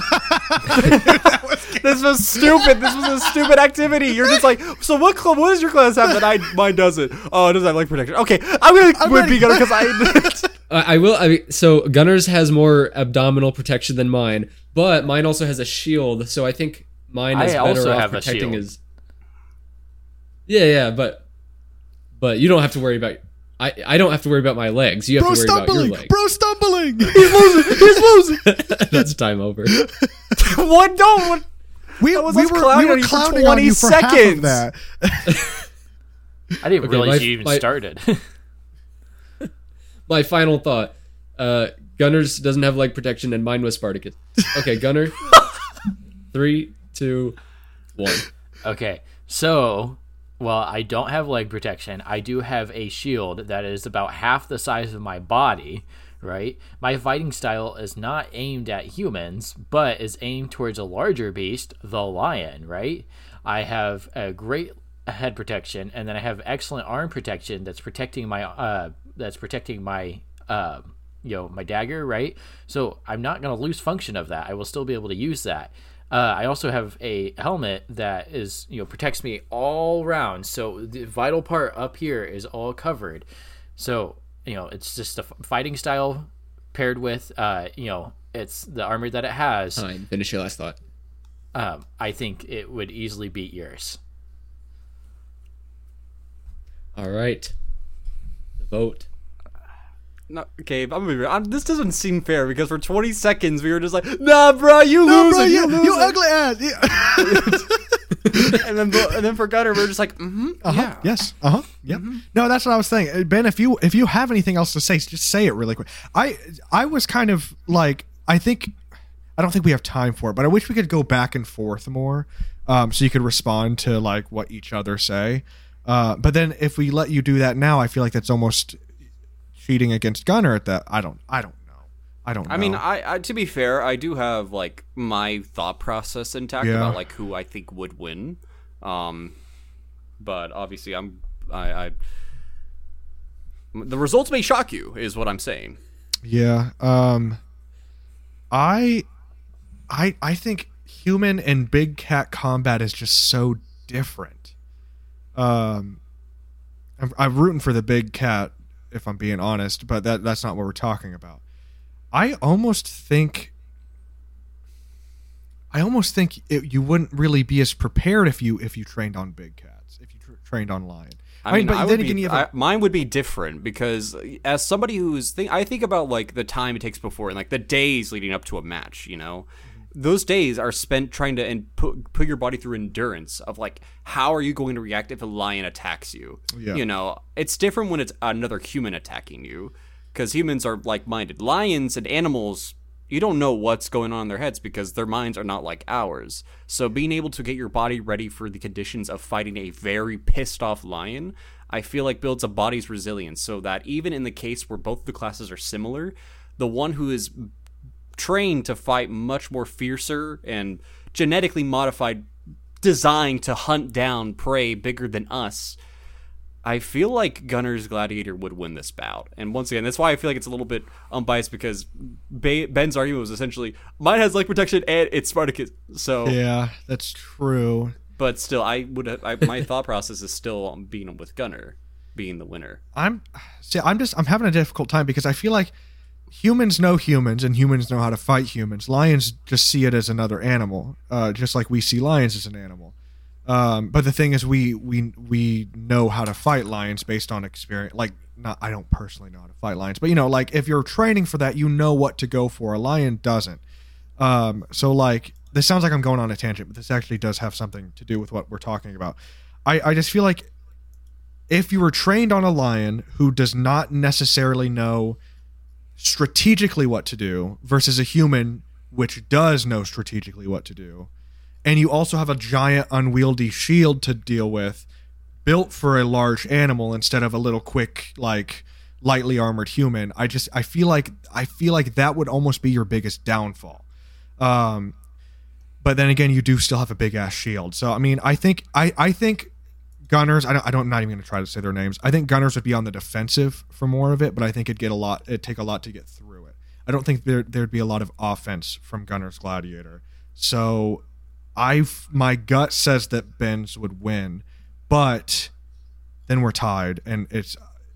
This was stupid. This was a stupid activity. You're just like, so what cl- what does your class have that I mine doesn't? Oh, it doesn't have leg protection. Okay, I'm gonna I'm would ready. be Gunner because I. Uh, I will. I mean, so Gunner's has more abdominal protection than mine, but mine also has a shield. So I think mine I is better also off have a protecting shield. his. Yeah, yeah, but but you don't have to worry about. I I don't have to worry about my legs. You have Bro to worry about your stumbling! legs. Bro stumbling! He's losing. He's losing. That's time over. What? Don't. What? We, was we us were, clowning we on were you for clowning on twenty you for half of seconds. that. I didn't Okay, realize my- you even my- started. My final thought. Uh, Gunner's doesn't have leg protection, and mine was Spartacus. Okay, Gunner. Three, two, one. Okay, so, well, I don't have leg protection. I do have a shield that is about half the size of my body, right? My fighting style is not aimed at humans, but is aimed towards a larger beast, the lion, right? I have a great head protection, and then I have excellent arm protection that's protecting my, uh, that's protecting my, uh, you know, my dagger, right? So I'm not going to lose function of that. I will still be able to use that. Uh, I also have a helmet that is, you know, protects me all around. So the vital part up here is all covered. So, you know, it's just a f- fighting style paired with, uh, you know, it's the armor that it has. Fine. Finish your last thought. Um, I think it would easily beat yours. All right. The vote. No, Gabe, I'm gonna be real. I'm, this doesn't seem fair because for twenty seconds we were just like, nah, bro, you No, lose bro, it, you, you lose you it. ugly ass. Yeah. and then and then for Gunner, we're just like, mm-hmm, Uh-huh. yeah. Yes. Uh huh. Yep. No, that's what I was saying, Ben. If you if you have anything else to say, just say it really quick. I I was kind of like I think I don't think we have time for it, but I wish we could go back and forth more, um, so you could respond to like what each other say. Uh, but then if we let you do that now, I feel like that's almost cheating against Gunnar at that. I don't. I don't know. I don't. know. I mean, I, I to be fair, I do have like my thought process intact Yeah. about like who I think would win. Um, but obviously, I'm I, I the results may shock you, is what I'm saying. Yeah. Um, I, I, I think human and big cat combat is just so different. Um, I'm, I'm rooting for the big cat, if I'm being honest, but that that's not what we're talking about. I almost think. I almost think it, you wouldn't really be as prepared if you if you trained on big cats, if you tra- trained on lion. I mean, I then would again, be, you have a- I, mine would be different because as somebody who's think, I think about like the time it takes before and like the days leading up to a match. You know, those days are spent trying to and put put your body through endurance of like how are you going to react if a lion attacks you. Yeah. You know, it's different when it's another human attacking you because humans are like minded. Lions and animals, you don't know what's going on in their heads because their minds are not like ours. So being able to get your body ready for the conditions of fighting a very pissed off lion, I feel like builds a body's resilience so that even in the case where both the classes are similar, the one who is trained to fight much more fiercer and genetically modified, designed to hunt down prey bigger than us, I feel like Gunnar's Gladiator would win this bout. And once again, that's why I feel like it's a little bit unbiased because ba- Ben's argument was essentially, mine has leg protection and it's Spartacus. So, yeah, that's true. but still, I would have, I, my thought process is still on being with Gunnar being the winner. I'm see, I'm just I'm having a difficult time because I feel like humans know humans and humans know how to fight humans. Lions just see it as another animal, uh, just like we see lions as an animal. Um, but the thing is, we we we know how to fight lions based on experience. Like, not I don't personally know how to fight lions, but you know, like if you're training for that, you know what to go for. A lion doesn't. Um, so like, this sounds like I'm going on a tangent, but this actually does have something to do with what we're talking about. I I just feel like if you were trained on a lion who does not necessarily know strategically what to do versus a human which does know strategically what to do, and you also have a giant unwieldy shield to deal with built for a large animal instead of a little quick like lightly armored human, I just I feel like I feel like that would almost be your biggest downfall. Um but then again, you do still have a big ass shield. So I mean, I think I I think Gunners, I don't, I don't, I'm not even going to try to say their names. I think Gunners would be on the defensive for more of it, but I think it'd get a lot, it'd take a lot to get through it. I don't think there, there'd be a lot of offense from Gunners Gladiator. So I've, my gut says that Ben's would win, but then we're tied and it's,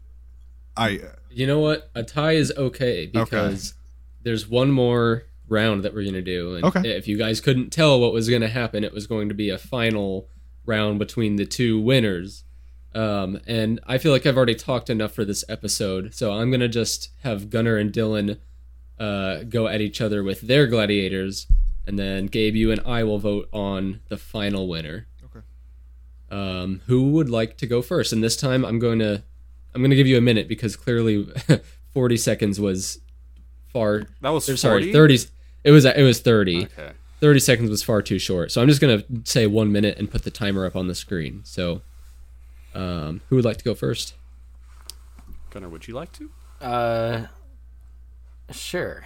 I, You know what? A tie is okay because there's one more round that we're going to do. And Okay. if you guys couldn't tell what was going to happen, it was going to be a final round between the two winners. Um, and I feel like I've already talked enough for this episode, so I'm going to just have Gunnar and Dylan uh, go at each other with their gladiators, and then Gabe, you and I will vote on the final winner. Okay. Um, who would like to go first? And this time I'm going to I'm going to give you a minute because clearly forty seconds was far. That was or, sorry, forty? thirty. It was it was thirty. Okay. thirty seconds was far too short. So I'm just going to say one minute and put the timer up on the screen. So um, who would like to go first? Gunnar, would you like to? Uh, sure.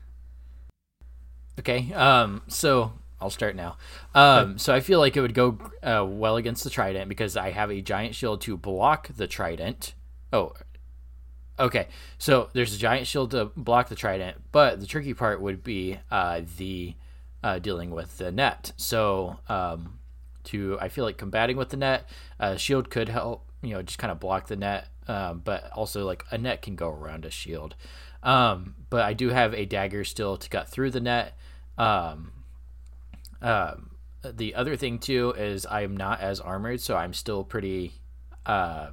Okay. Um. So I'll start now. Um. So I feel like it would go uh, well against the trident because I have a giant shield to block the trident. Oh. Okay. So there's a giant shield to block the trident, but the tricky part would be uh the uh dealing with the net. So um, to I feel like combating with the net, uh, shield could help. You know, just kind of block the net. Um, but also like a net can go around a shield. Um, but I do have a dagger still to cut through the net. Um, um, the other thing too is I'm not as armored, so I'm still pretty, uh,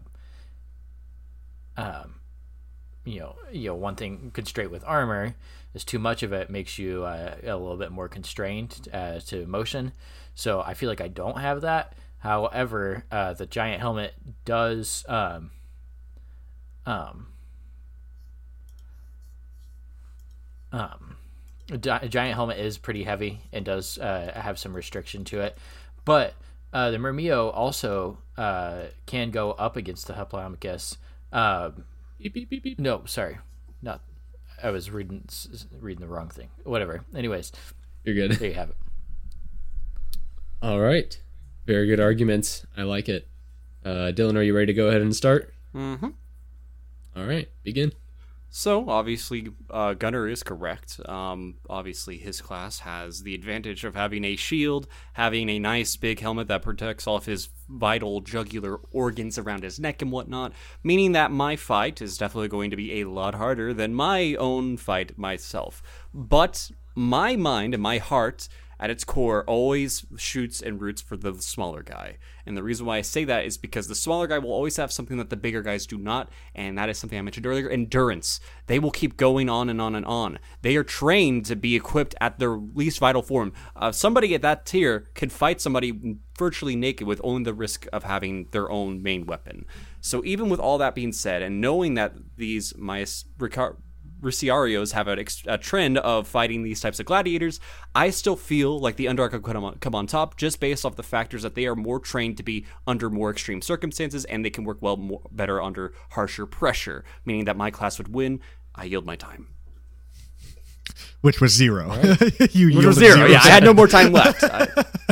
um, you know, you know, one thing constraint with armor is too much of it makes you uh, a little bit more constrained uh, to motion. So I feel like I don't have that. However, uh, the giant helmet does, um, um, um, a gi- giant helmet is pretty heavy and does uh, have some restriction to it, but uh, the Murmillo also uh, can go up against the Hoplomachus. Uh, Beep, beep, beep, beep. no, sorry, not. I was reading s- reading the wrong thing. Whatever. Anyways, You're good. there you have it. All right. Very good arguments. I like it. Uh, Dylan, are you ready to go ahead and start? Mm-hmm. All right. Begin. So, obviously, uh, Gunnar is correct. Um, obviously, his class has the advantage of having a shield, having a nice big helmet that protects all of his vital jugular organs around his neck and whatnot, meaning that my fight is definitely going to be a lot harder than my own fight myself. But my mind and my heart, at its core, always shoots and roots for the smaller guy. And the reason why I say that is because the smaller guy will always have something that the bigger guys do not, and that is something I mentioned earlier, endurance. They will keep going on and on and on. They are trained to be equipped at their least vital form. Uh, somebody at that tier could fight somebody virtually naked with only the risk of having their own main weapon. So even with all that being said, and knowing that these my Ricar- Riciarios have a, a trend of fighting these types of gladiators, I still feel like the Underdark could come on, come on top just based off the factors that they are more trained to be under more extreme circumstances, and they can work well more, better under harsher pressure, meaning that my class would win. I yield my time. Which was zero. you Which yielded was zero. Yeah, I had no more time left. I,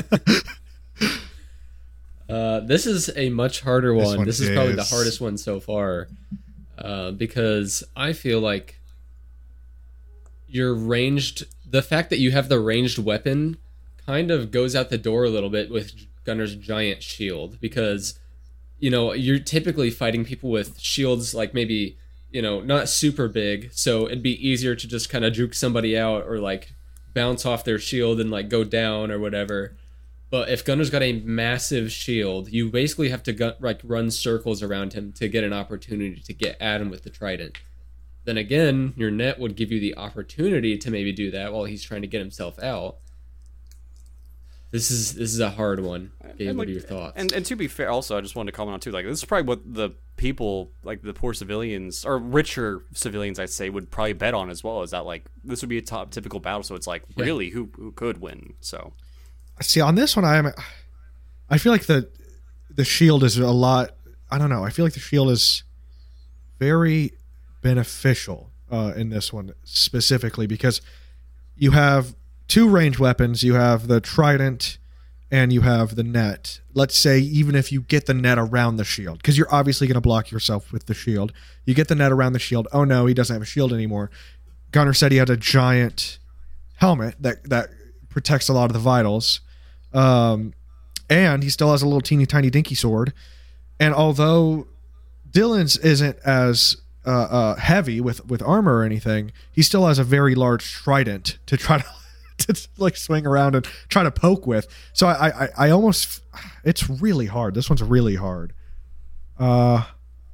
Uh, this is a much harder one. one This, is probably the is. hardest one so far. Uh, because I feel like your ranged... The fact that you have the ranged weapon kind of goes out the door a little bit with Gunnar's giant shield. Because, you know, you're typically fighting people with shields like maybe, you know, not super big. So it'd be easier to just kind of juke somebody out or like bounce off their shield and like go down or whatever. But if Gunnar's got a massive shield, you basically have to gu- like run circles around him to get an opportunity to get at him with the trident. Then again, your net would give you the opportunity to maybe do that while he's trying to get himself out. This is this is a hard one. Gabe, and, what like, are your thoughts? And and to be fair, also I just wanted to comment on too. Like this is probably what the people, like the poor civilians or richer civilians, I'd say, would probably bet on as well. Is that like this would be a top typical battle? So it's like Yeah. really who who could win? So See, on this one, I am. I feel like the the shield is a lot. I don't know. I feel like the shield is very beneficial uh, in this one specifically because you have two ranged weapons. You have the trident and you have the net. Let's say even if you get the net around the shield, because you're obviously going to block yourself with the shield. You get the net around the shield. Oh no, he doesn't have a shield anymore. Gunnar said he had a giant helmet that that protects a lot of the vitals. Um, and he still has a little teeny tiny dinky sword. And although Dylan's isn't as uh, uh, heavy with, with armor or anything, he still has a very large trident to try to, to like swing around and try to poke with. So I, I, I almost, it's really hard. This one's really hard. Uh,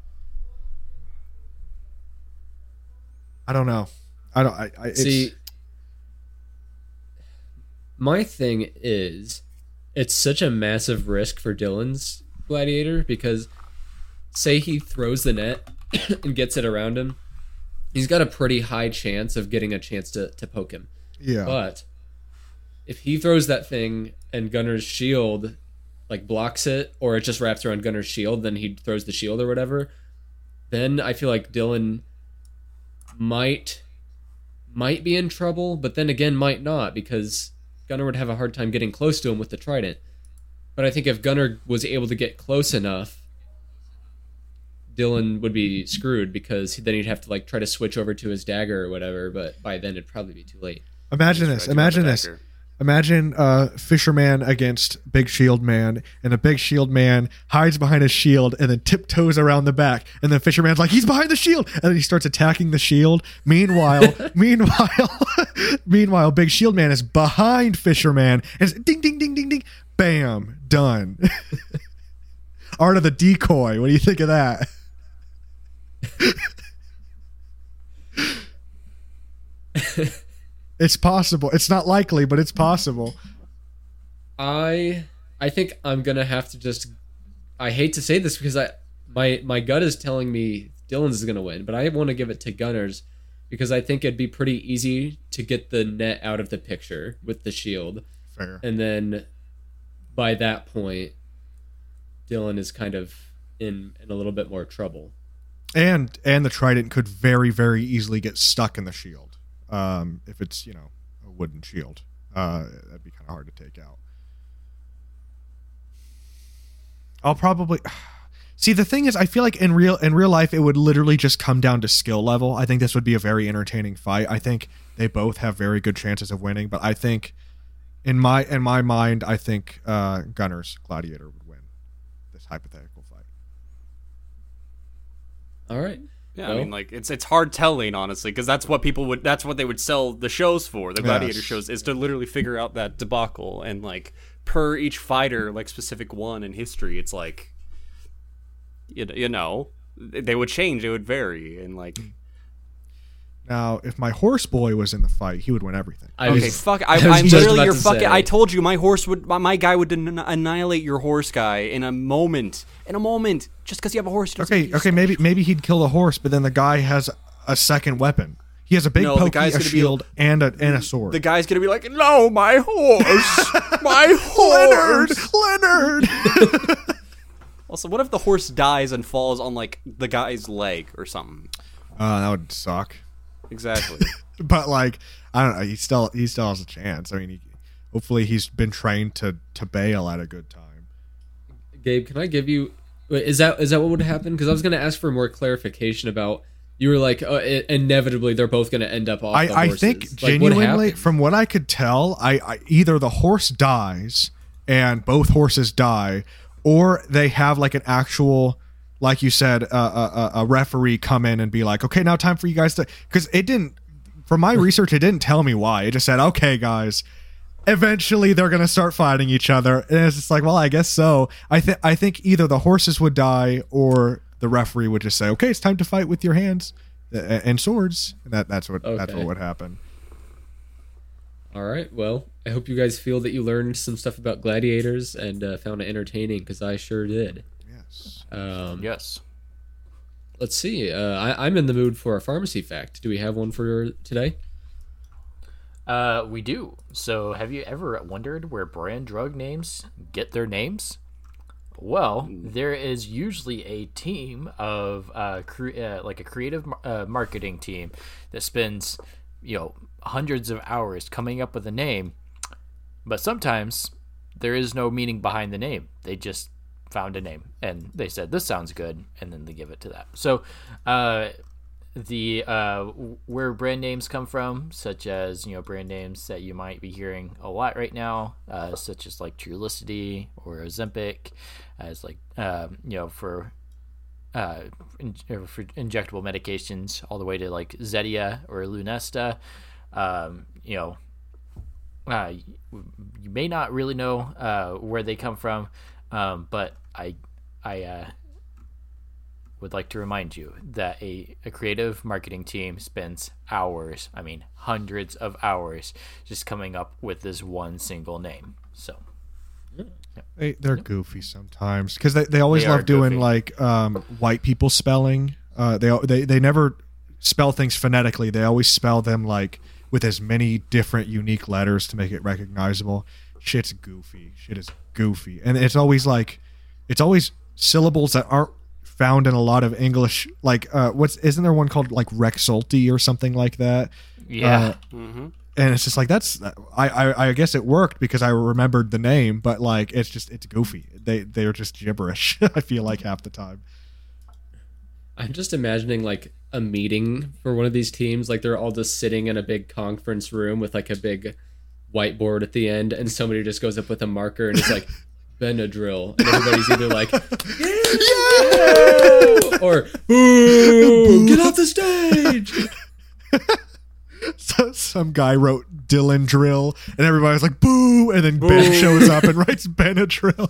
I don't know. I don't. I, I it's, See, my thing is, it's such a massive risk for Dylan's gladiator because, say he throws the net and gets it around him, he's got a pretty high chance of getting a chance to, to poke him. yeah. But if he throws that thing and Gunnar's shield like blocks it, or it just wraps around Gunnar's shield, then he throws the shield or whatever, then I feel like Dylan might might be in trouble, but then again might not, because Gunnar would have a hard time getting close to him with the trident. But I think if Gunnar was able to get close enough, Dylan would be screwed, because then he'd have to like try to switch over to his dagger or whatever, but by then it'd probably be too late. Imagine this. Imagine this. Imagine uh, Fisherman against Big Shield Man, and a Big Shield Man hides behind his shield and then tiptoes around the back, and then Fisherman's like, he's behind the shield, and then he starts attacking the shield. Meanwhile, meanwhile, meanwhile, Big Shield Man is behind Fisherman, and it's ding, ding, ding, ding, ding, bam, done. Art of the decoy. What do you think of that? It's possible. It's not likely, but it's possible. I I think I'm gonna have to just. I hate to say this because I my my gut is telling me Dylan's is gonna win, but I want to give it to Gunnar's because I think it'd be pretty easy to get the net out of the picture with the shield. Fair. And then by that point, Dylan is kind of in, in a little bit more trouble. And and the trident could very, very easily get stuck in the shield. Um, if it's, you know, a wooden shield. Uh, that'd be kind of hard to take out. I'll probably... See, the thing is, I feel like in real in real life, it would literally just come down to skill level. I think this would be a very entertaining fight. I think they both have very good chances of winning, but I think, in my in my mind, I think uh, Gunner's Gladiator would win this hypothetical fight. All right. Yeah, Well, I mean, like it's it's hard telling, honestly, because that's what people would that's what they would sell the shows for. The Gladiator Yes. shows is to literally figure out that debacle, and like per each fighter, like specific one in history, it's like you you know they would change, it would vary, and like Now, if my horse boy was in the fight, he would win everything. I okay, was- fuck, I I, was I'm just literally about your to fucking. say. I told you my horse would my, my guy would an- annihilate your horse guy in a moment, in a moment, just because you have a horse. doesn't Okay, mean you're okay, maybe maybe he'd kill the horse, but then the guy has a second weapon. He has a big No, the pokey, guy's a gonna be- shield, and a and a sword. The guy's gonna be like, no, my horse, my Leonard, horse. Leonard. Also, what if the horse dies and falls on like the guy's leg or something? uh, that would suck. Exactly. But like, I don't know. He still he still has a chance. I mean, he, hopefully he's been trained to to bail at a good time. Gabe, can I give you? Wait, is that is that what would happen? Because I was going to ask for more clarification about. You were like, uh, it, inevitably, they're both going to end up off. I, the I horses. think Like, what genuinely, happened? from what I could tell, I, I either the horse dies and both horses die, or they have like an actual, like you said, uh, a, a referee come in and be like, okay, now time for you guys to, because it didn't. From my research, it didn't tell me why. It just said, okay, guys. Eventually, they're gonna start fighting each other, and it's just like, well, I guess so. I think I think either the horses would die, or the referee would just say, "Okay, it's time to fight with your hands uh, and swords." And that that's what that's Okay. what would happen. All right. Well, I hope you guys feel that you learned some stuff about gladiators and uh, found it entertaining, because I sure did. Yes. Um, Yes. Let's see. Uh, I, I'm in the mood for a pharmacy fact. Do we have one for today? Uh, we do. So, have you ever wondered where brand drug names get their names? Well, there is usually a team of uh, cre- uh like a creative mar- uh, marketing team that spends, you know, hundreds of hours coming up with a name, but sometimes there is no meaning behind the name. They just found a name and they said this sounds good, and then they give it to that. So, uh. The uh, where brand names come from, such as, you know, brand names that you might be hearing a lot right now, uh, such as like Trulicity or Ozempic, as like um, you know, for uh, in, for injectable medications, all the way to like Zetia or Lunesta. Um, you know, uh, you may not really know uh, where they come from, um, but I I. Uh, would like to remind you that a, a creative marketing team spends hours, I mean hundreds of hours, just coming up with this one single name. So They they're goofy sometimes because they, they always They love are doing goofy. like um, white people spelling. Uh, they they they never spell things phonetically. They always spell them like with as many different unique letters to make it recognizable. Shit's goofy. Shit is goofy, and it's always like it's always syllables that aren't found in a lot of English. Like uh, what's isn't there one called like Rexulti or something like that? yeah, Uh, and it's just like that's I, I I guess it worked because I remembered the name, but like it's just it's goofy. They they're just gibberish. I feel like half the time. I'm just imagining like a meeting for one of these teams. Like they're all just sitting in a big conference room with like a big whiteboard at the end, and somebody just goes up with a marker and it's like Benadryl, and everybody's either like yeah! or boo, get off the stage. So some guy wrote Dylan Drill, and everybody's like boo, and then Ben shows up and writes Benadryl.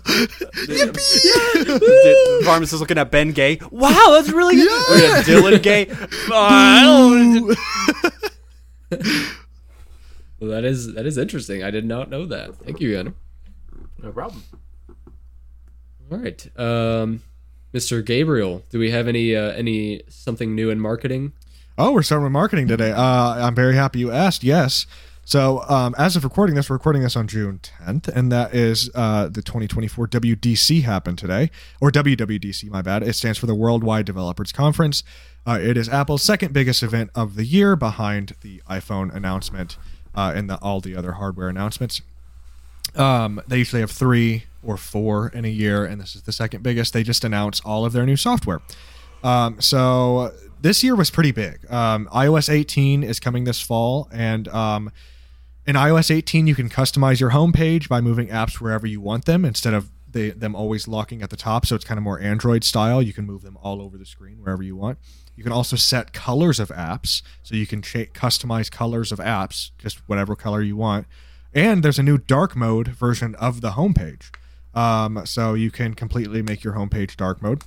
The pharmacist is looking at Ben Gay. Wow, that's really good. Yeah. Oh, yeah, Dylan Gay. Oh, I don't. Well, that is that is interesting. I did not know that. Thank you, Gunnar. no problem. All right, um, Mister Gabriel, do we have any uh, any something new in marketing? Oh, we're starting with marketing today. Uh, I'm very happy you asked. Yes. So um, as of recording this, we're recording this on June tenth, and that is uh, the twenty twenty-four W D C happened today, or W W D C, my bad. It stands for the Worldwide Developers Conference. Uh, it is Apple's second biggest event of the year behind the iPhone announcement uh, and the, all the other hardware announcements. Um, they usually have three or four in a year, and this is the second biggest. They just announced all of their new software. Um, so this year was pretty big. Um, i O S eighteen is coming this fall, and um, in i O S eighteen, you can customize your homepage by moving apps wherever you want them instead of they, them always locking at the top. So it's kind of more Android style. You can move them all over the screen wherever you want. You can also set colors of apps, so you can ch- customize colors of apps, just whatever color you want. And there's a new dark mode version of the homepage. Um, so you can completely make your homepage dark mode.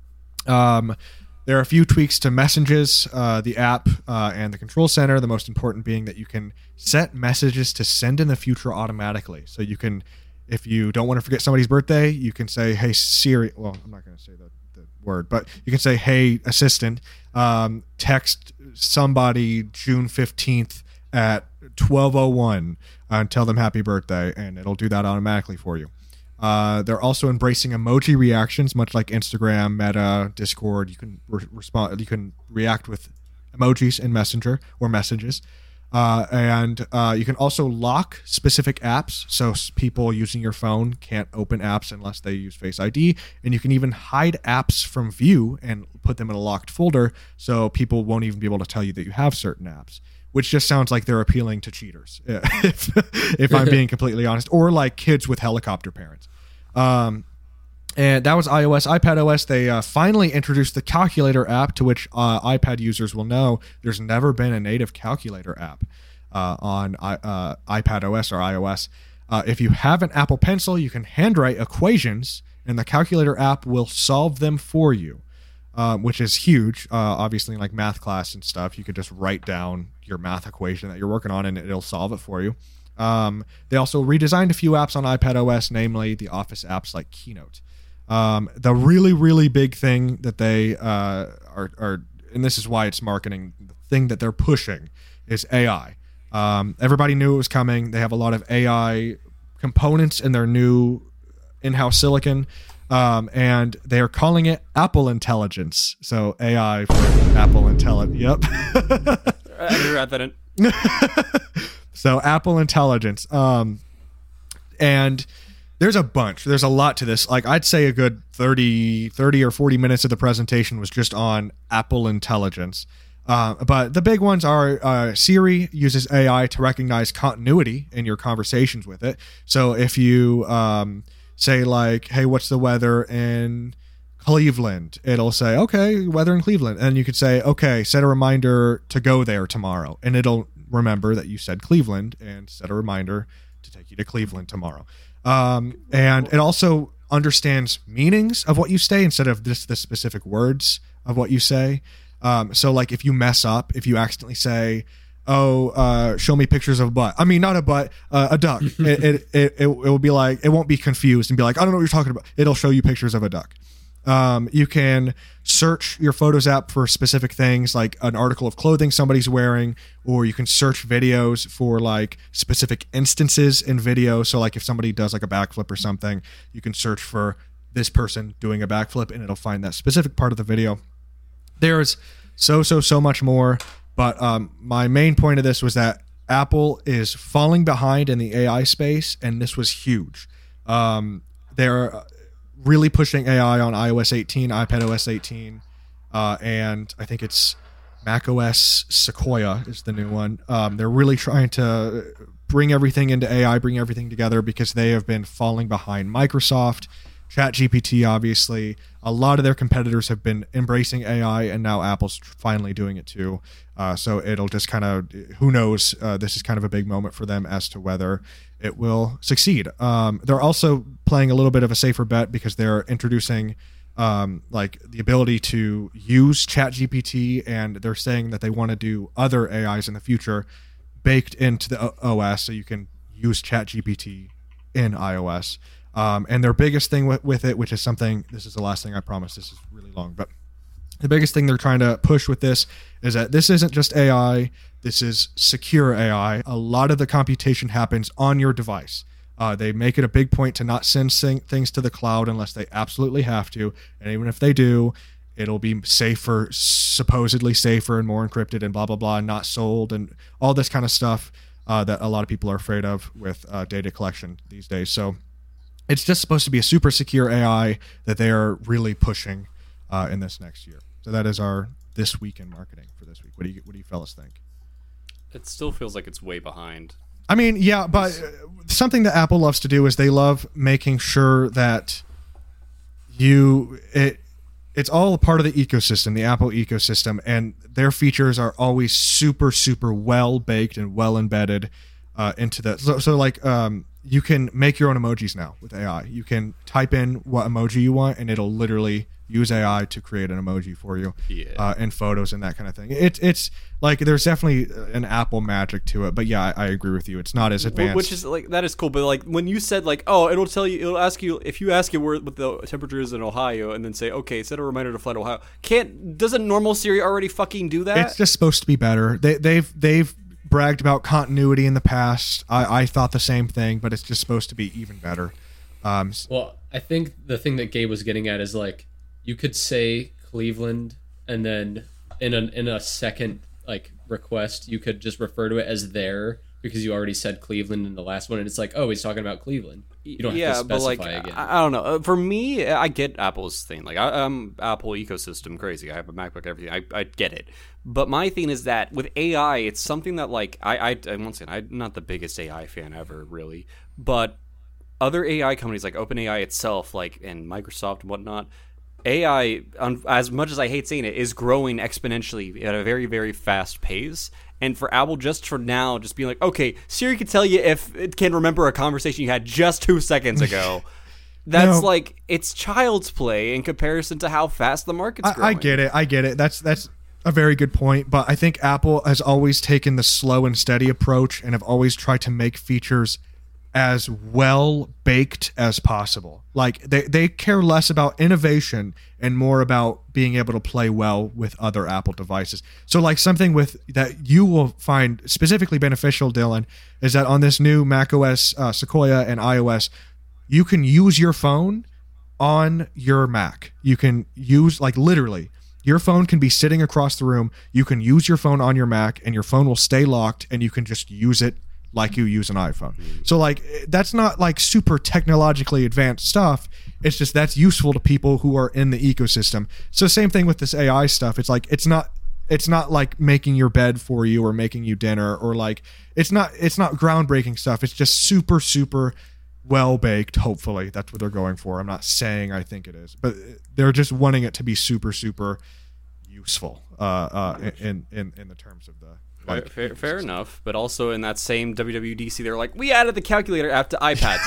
Um, there are a few tweaks to messages, uh, the app, uh, and the control center. The most important being that you can set messages to send in the future automatically. So you can, if you don't want to forget somebody's birthday, you can say, hey, Siri. Well, I'm not going to say the, the word, but you can say, hey, assistant, um, text somebody June fifteenth at twelve oh one and tell them happy birthday, and it'll do that automatically for you. Uh, they're also embracing emoji reactions, much like Instagram, Meta, Discord. You can re- respond. You can react with emojis in Messenger or messages, uh, and uh, you can also lock specific apps. So people using your phone can't open apps unless they use Face I D, and you can even hide apps from view and put them in a locked folder, so people won't even be able to tell you that you have certain apps. Which just sounds like they're appealing to cheaters, if, if I'm being completely honest, or like kids with helicopter parents. Um, and that was iOS. iPadOS, they uh, finally introduced the calculator app, to which uh, iPad users will know there's never been a native calculator app uh, on uh, iPadOS or iOS. Uh, if you have an Apple Pencil, you can handwrite equations, and the calculator app will solve them for you. Uh, which is huge. Uh, obviously, in like math class and stuff, you could just write down your math equation that you're working on, and it'll solve it for you. Um, they also redesigned a few apps on iPadOS, namely the Office apps like Keynote. Um, the really, really big thing that they uh, are, are, and this is why it's marketing, the thing that they're pushing is A I. Um, everybody knew it was coming. They have a lot of A I components in their new in-house silicon. Um, and they are calling it Apple Intelligence. So A I for Apple Intelligence. Yep. I didn't write that in. So Apple Intelligence. Um, and there's a bunch. There's a lot to this. Like I'd say a good thirty, thirty or forty minutes of the presentation was just on Apple Intelligence. Uh, but the big ones are uh, Siri uses A I to recognize continuity in your conversations with it. So if you... Um, say like, hey, what's the weather in Cleveland? It'll say, okay, weather in Cleveland. And you could say, okay, set a reminder to go there tomorrow. And it'll remember that you said Cleveland and set a reminder to take you to Cleveland tomorrow. Um, and it also understands meanings of what you say instead of just the specific words of what you say. Um, so like if you mess up, if you accidentally say, oh, uh, show me pictures of a butt. I mean, not a butt, uh, a duck. it, it, it, it, it will be like, it won't be confused and be like, I don't know what you're talking about. It'll show you pictures of a duck. Um, you can search your Photos app for specific things like an article of clothing somebody's wearing, or you can search videos for like specific instances in video. So like if somebody does like a backflip or something, you can search for this person doing a backflip and it'll find that specific part of the video. There's so, so, so much more. But um, my main point of this was that Apple is falling behind in the A I space, and this was huge. Um, they're really pushing A I on i O S eighteen, iPadOS eighteen, uh, and I think it's macOS Sequoia is the new one. Um, they're really trying to bring everything into A I, bring everything together, because they have been falling behind Microsoft, ChatGPT, obviously. A lot of their competitors have been embracing A I, and now Apple's finally doing it too. Uh, so it'll just kind of, who knows, uh, this is kind of a big moment for them as to whether it will succeed. Um, they're also playing a little bit of a safer bet because they're introducing um, like the ability to use ChatGPT, and they're saying that they want to do other A Is in the future baked into the O S, so you can use ChatGPT in iOS. Um, and their biggest thing with, with it, which is something, this is the last thing I promise, this is really long, but The biggest thing they're trying to push with this is that this isn't just A I, this is secure A I. A lot of the computation happens on your device. Uh, they make it a big point to not send sing- things to the cloud unless they absolutely have to. And even if they do, it'll be safer, supposedly safer and more encrypted and blah, blah, blah, and not sold and all this kind of stuff uh, that a lot of people are afraid of with uh, data collection these days. So it's just supposed to be a super secure A I that they are really pushing uh, in this next year. So that is our This Week in Marketing for this week. What do you what do you fellas think? It still feels like it's way behind. I mean, yeah, but something that Apple loves to do is they love making sure that you it it's all a part of the ecosystem, the Apple ecosystem, and their features are always super super well baked and well embedded uh, into that. So, so like um, you can make your own emojis now with A I. You can type in what emoji you want, and it'll literally use A I to create an emoji for you, yeah. uh, and photos and that kind of thing. It's it's like there's definitely an Apple magic to it, but yeah, I, I agree with you. It's not as advanced. Which is like that is cool, but like when you said like, oh, it'll tell you, it'll ask you if you ask it where what the temperature is in Ohio, and then say, okay, set a reminder to fly to Ohio. Can't doesn't normal Siri already fucking do that? It's just supposed to be better. They they've they've bragged about continuity in the past. I I thought the same thing, but it's just supposed to be even better. Um, Well, I think the thing that Gabe was getting at is like, you could say Cleveland, and then in a in a second like request, you could just refer to it as there because you already said Cleveland in the last one, and it's like, oh, he's talking about Cleveland. You don't have yeah, to specify but like again. I, I don't know. Uh, For me, I get Apple's thing. Like I, I'm Apple ecosystem crazy. I have a MacBook, everything. I, I get it. But my thing is that with A I, it's something that like I I, I won't say I'm not the biggest A I fan ever, really, but other A I companies like OpenAI itself, like and Microsoft and whatnot. A I, as much as I hate saying it, is growing exponentially at a very, very fast pace. And for Apple, just for now, just being like, okay, Siri can tell you if it can remember a conversation you had just two seconds ago. That's No. like, it's child's play in comparison to how fast the market's I, growing. I get it. I get it. That's that's a very good point. But I think Apple has always taken the slow and steady approach and have always tried to make features as well baked as possible. Like they, they care less about innovation and more about being able to play well with other Apple devices. So like something with that you will find specifically beneficial, Dylan, is that on this new macOS uh, Sequoia and iOS, you can use your phone on your Mac. You can use like literally your phone can be sitting across the room. You can use your phone on your Mac and your phone will stay locked and you can just use it like you use an iPhone. So like that's not like super technologically advanced stuff. It's just that's useful to people who are in the ecosystem. So same thing with this A I stuff. It's like it's not it's not like making your bed for you or making you dinner or like it's not it's not groundbreaking stuff. It's just super super well baked. Hopefully that's what they're going for. I'm not saying I think it is, but they're just wanting it to be super super useful uh, uh, in in in the terms of the. Fair, fair, fair enough, but also in that same W W D C, they're like, we added the calculator app to iPads.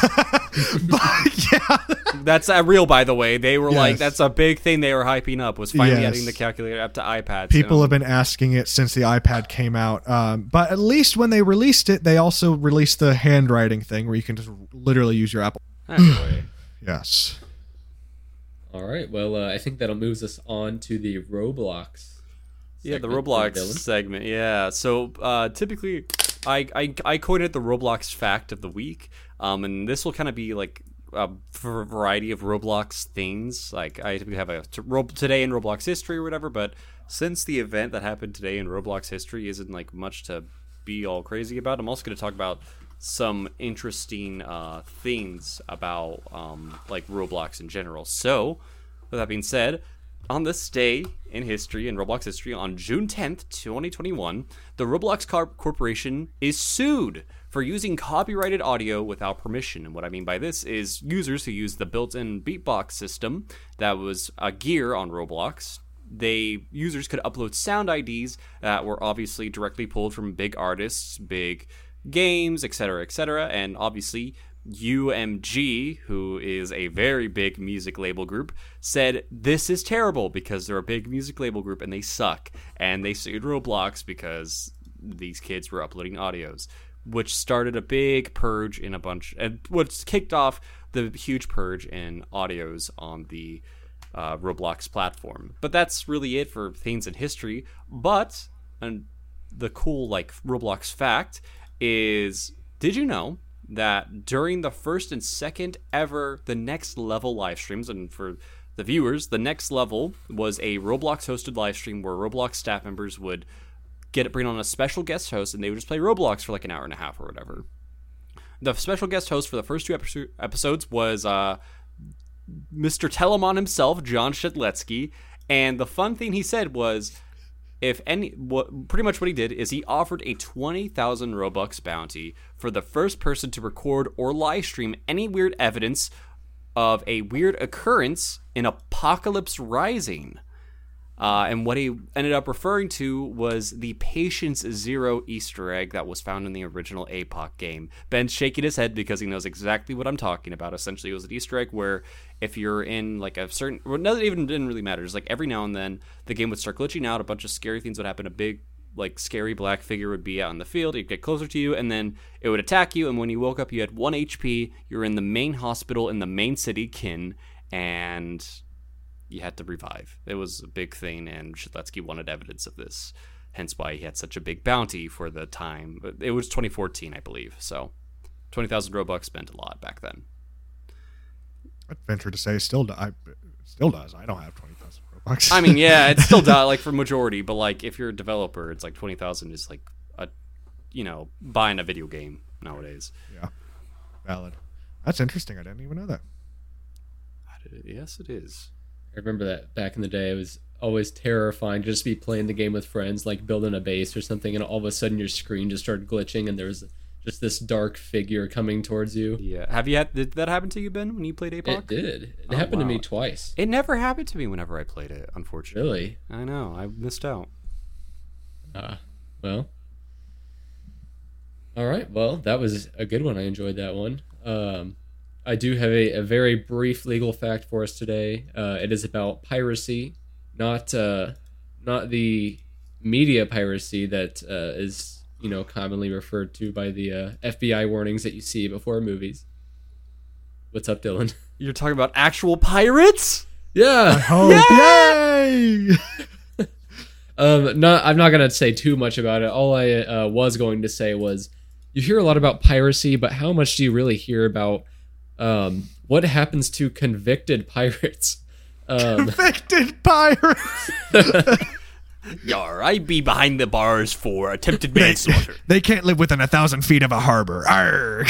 yeah. That's uh, real, by the way. They were Yes. like, that's a big thing they were hyping up, was finally Yes. adding the calculator app to iPads. People Um, have been asking it since the iPad came out. Um, but at least when they released it, they also released the handwriting thing where you can just literally use your Apple. Anyway. Yes. All right. Well, uh, I think that'll move us on to the Roblox. Yeah, the segment Roblox for Dylan. segment. Yeah, so uh, typically, I, I I coined it the Roblox fact of the week, um, and this will kind of be like a v- variety of Roblox things. Like I typically have a t- Ro- today in Roblox history or whatever. But since the event that happened today in Roblox history isn't like much to be all crazy about, I'm also going to talk about some interesting uh, things about um, like Roblox in general. So, with that being said. On this day in history, in Roblox history, on June tenth, twenty twenty-one, the Roblox Corp- Corporation is sued for using copyrighted audio without permission. And what I mean by this is users who use the built-in beatbox system that was a gear on Roblox. They users could upload sound I Ds that were obviously directly pulled from big artists, big games, et cetera, et cetera, and obviously U M G, who is a very big music label group, said this is terrible because they're a big music label group and they suck. And they sued Roblox because these kids were uploading audios, which started a big purge in a bunch, and what's kicked off the huge purge in audios on the uh, Roblox platform. But that's really it for things in history. But and the cool like Roblox fact is, did you know that during the first and second ever The Next Level live streams, and for the viewers, The Next Level was a Roblox hosted live stream where Roblox staff members would get bring on a special guest host and they would just play Roblox for like an hour and a half or whatever. The special guest host for the first two epi- episodes was uh, Mister Telemon himself, John Shedletsky, and the fun thing he said was, if any, what pretty much what he did is he offered a twenty thousand Robux bounty for the first person to record or live stream any weird evidence of a weird occurrence in Apocalypse Rising. Uh, and what he ended up referring to was the Patience Zero Easter egg that was found in the original A P O C game. Ben's shaking his head because he knows exactly what I'm talking about. Essentially, it was an Easter egg where if you're in like a certain... Well, no, it even didn't really matter. It's like every now and then the game would start glitching out. A bunch of scary things would happen. A big, like, scary black figure would be out in the field. It'd get closer to you, and then it would attack you. And when you woke up, you had one H P. You were in the main hospital in the main city, Kin, and... you had to revive. It was a big thing, and Shedletsky wanted evidence of this. Hence why he had such a big bounty for the time. It was twenty fourteen, I believe. So twenty thousand Robux spent a lot back then. I'd venture to say still, do, I, still does. I don't have twenty thousand Robux. I mean, yeah, it's still does, like for majority, but like if you're a developer, it's like twenty thousand is like a, you know, buying a video game nowadays. Yeah, valid. That's interesting. I didn't even know that. Yes, it is. I remember that back in the day, it was always terrifying to just be playing the game with friends, like building a base or something, and all of a sudden your screen just started glitching, and there was just this dark figure coming towards you. Yeah. Have you had, did that happen to you, Ben, when you played A P O C? It did. It Oh, happened to wow. me twice. It never happened to me whenever I played it, unfortunately. Really? I know. I missed out. Ah, well. All right. Well, that was a good one. I enjoyed that one. Um, I do have a, a very brief legal fact for us today. Uh, it is about piracy, not uh, not the media piracy that uh, is you know commonly referred to by the uh, F B I warnings that you see before movies. What's up, Dylan? You're talking about actual pirates? Yeah. Oh, yay! Um, not, I'm not going to say too much about it. All I uh, was going to say was, you hear a lot about piracy, but how much do you really hear about um, what happens to convicted pirates? Um, Convicted pirates. Yar, I be behind the bars for attempted manslaughter. They can't live within a thousand feet of a harbor. Arrgh.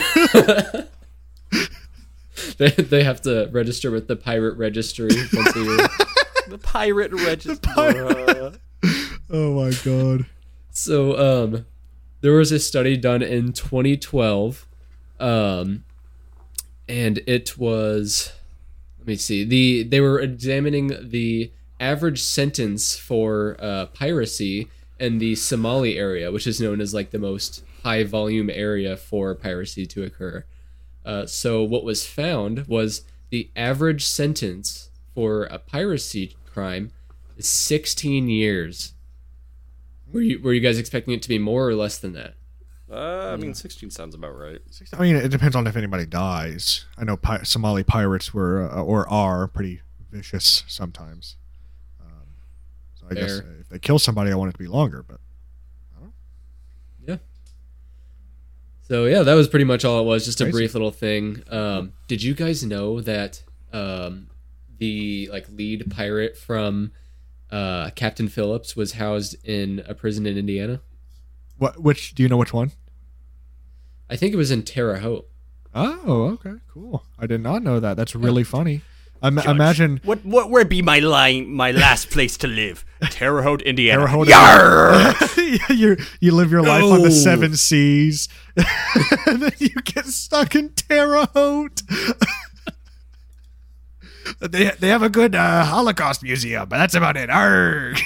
they, they have to register with the pirate registry once a year. The pirate register. pirate- Oh my god. So, um, there was a study done in twenty twelve, um, and it was, let me see, the they were examining the average sentence for uh, piracy in the Somali area, which is known as like the most high volume area for piracy to occur. Uh, so what was found was the average sentence for a piracy crime is sixteen years. Were you were you guys expecting it to be more or less than that? Uh, I mean, sixteen sounds about right. I mean, it depends on if anybody dies. I know pi- Somali pirates were uh, or are pretty vicious sometimes. Um, so I guess Fair. if they kill somebody, I want it to be longer. But Yeah. So yeah, that was pretty much all it was. Just a Crazy. brief little thing. Um, did you guys know that um, the like lead pirate from uh, Captain Phillips was housed in a prison in Indiana? what? Which do you know? Which one? I think it was in Terre Haute. Oh, okay, cool. I did not know that. That's really funny. Im- imagine What what would be my line my last place to live? Terre Haute, Indiana. Terre Haute. Yarr! you you live your life on No. the seven seas, and then you get stuck in Terre Haute. they they have a good uh, Holocaust museum, but that's about it. Arrgh.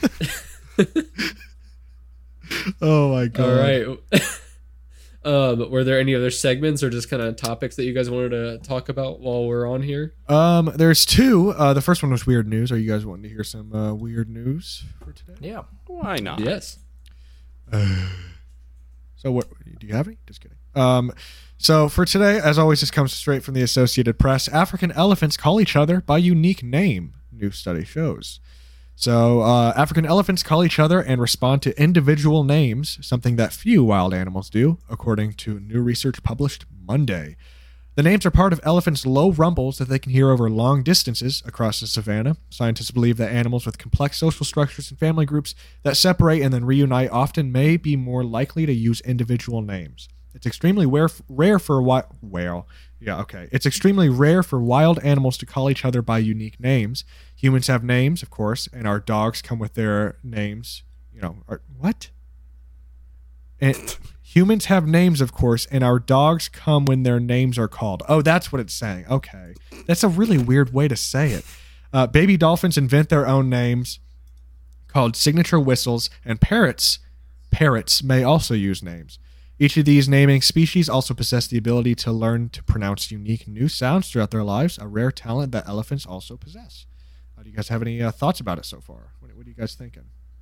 Oh my god! All right. um, were there any other segments or just kind of topics that you guys wanted to talk about while we're on here? Um, there's two. Uh, the first one was weird news. Are you guys wanting to hear some uh, weird news for today? Yeah. Why not? Yes. So what do you have any? Just kidding. Um, So for today, as always, this comes straight from the Associated Press. African elephants call each other by unique name, new study shows. So uh, African elephants call each other and respond to individual names, something that few wild animals do, according to new research published Monday. The names are part of elephants' low rumbles that they can hear over long distances across the savanna. Scientists believe that animals with complex social structures and family groups that separate and then reunite often may be more likely to use individual names. It's extremely rare, rare for wi- well, yeah, okay. It's extremely rare for wild animals to call each other by unique names. Humans have names, of course, and our dogs come with their names. You know, are, what? And humans have names, of course, and our dogs come when their names are called. Oh, that's what it's saying. Okay. That's a really weird way to say it. Uh, baby dolphins invent their own names called signature whistles, and parrots, parrots may also use names. Each of these naming species also possess the ability to learn to pronounce unique new sounds throughout their lives, a rare talent that elephants also possess. Uh, do you guys have any uh, thoughts about it so far? What, what are you guys thinking?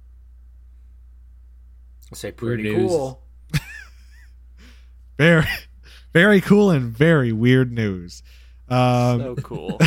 I'll say pretty Weird news. cool. Very, very cool and very weird news. Um, So cool.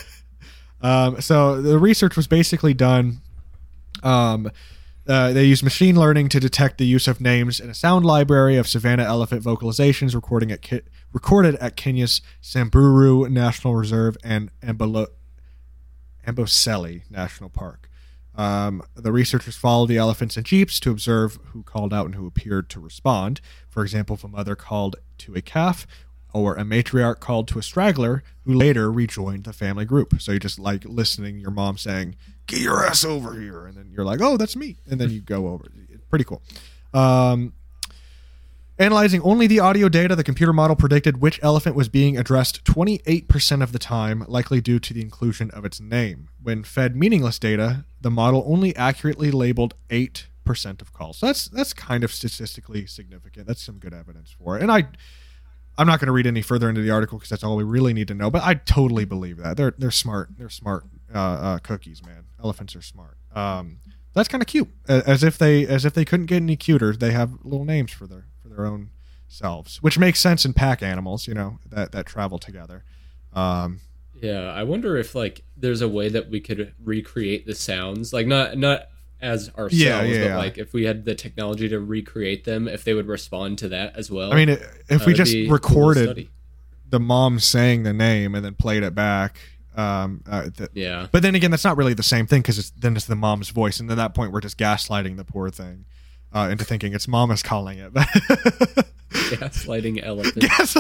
um, so the research was basically done. Um, uh, they used machine learning to detect the use of names in a sound library of savanna elephant vocalizations recording at Ki- recorded at Kenya's Samburu National Reserve and Ambolo- Amboseli National Park. Um, the researchers followed the elephants and jeeps to observe who called out and who appeared to respond. For example, if a mother called to a calf or a matriarch called to a straggler who later rejoined the family group. So you're just like listening, your mom saying, "Get your ass over here." And then you're like, "Oh, that's me." And then you go over. Pretty cool. Um, Analyzing only the audio data, the computer model predicted which elephant was being addressed twenty-eight percent of the time, likely due to the inclusion of its name. When fed meaningless data, the model only accurately labeled eight percent of calls. So that's that's kind of statistically significant. That's some good evidence for it. And I, I'm not going to read any further into the article because that's all we really need to know. But I totally believe that they're they're smart. They're smart uh, uh, cookies, man. Elephants are smart. Um, that's kind of cute. As if they as if they couldn't get any cuter, they have little names for their. their own selves, which makes sense in pack animals, you know, that that travel together. Um, Yeah, I wonder if like there's a way that we could recreate the sounds, like not not as ourselves, Yeah, yeah, but yeah. like if we had the technology to recreate them, if they would respond to that as well. I mean, if Uh, we it'd just be cool to recorded study. the mom saying the name and then played it back, um, uh, th- Yeah, but then again, that's not really the same thing because it's, then it's the mom's voice, and at that point, we're just gaslighting the poor thing uh, into thinking it's mama's calling it. gaslighting elephant. Yes.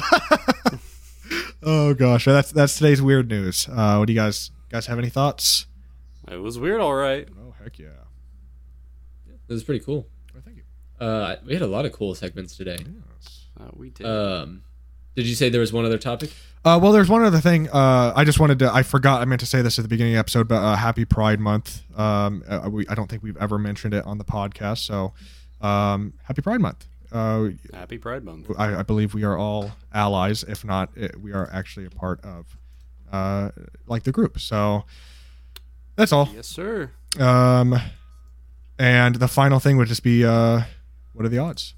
Oh gosh, that's that's today's weird news. Uh, what do you guys guys have any thoughts? It was weird, all right. Oh heck yeah! It was pretty cool. Oh, thank you. Uh, we had a lot of cool segments today. Yes. Uh, we did. Um, did you say there was one other topic? Uh, well, there's one other thing. Uh, I just wanted to. I forgot. I meant to say this at the beginning of the episode, but uh, Happy Pride Month. Um, uh, we, I don't think we've ever mentioned it on the podcast. So, um, Happy Pride Month. Uh, Happy Pride Month. I, I believe we are all allies. If not, it, we are actually a part of, uh, like the group. So, that's all. Yes, sir. Um, and the final thing would just be, uh, what are the odds?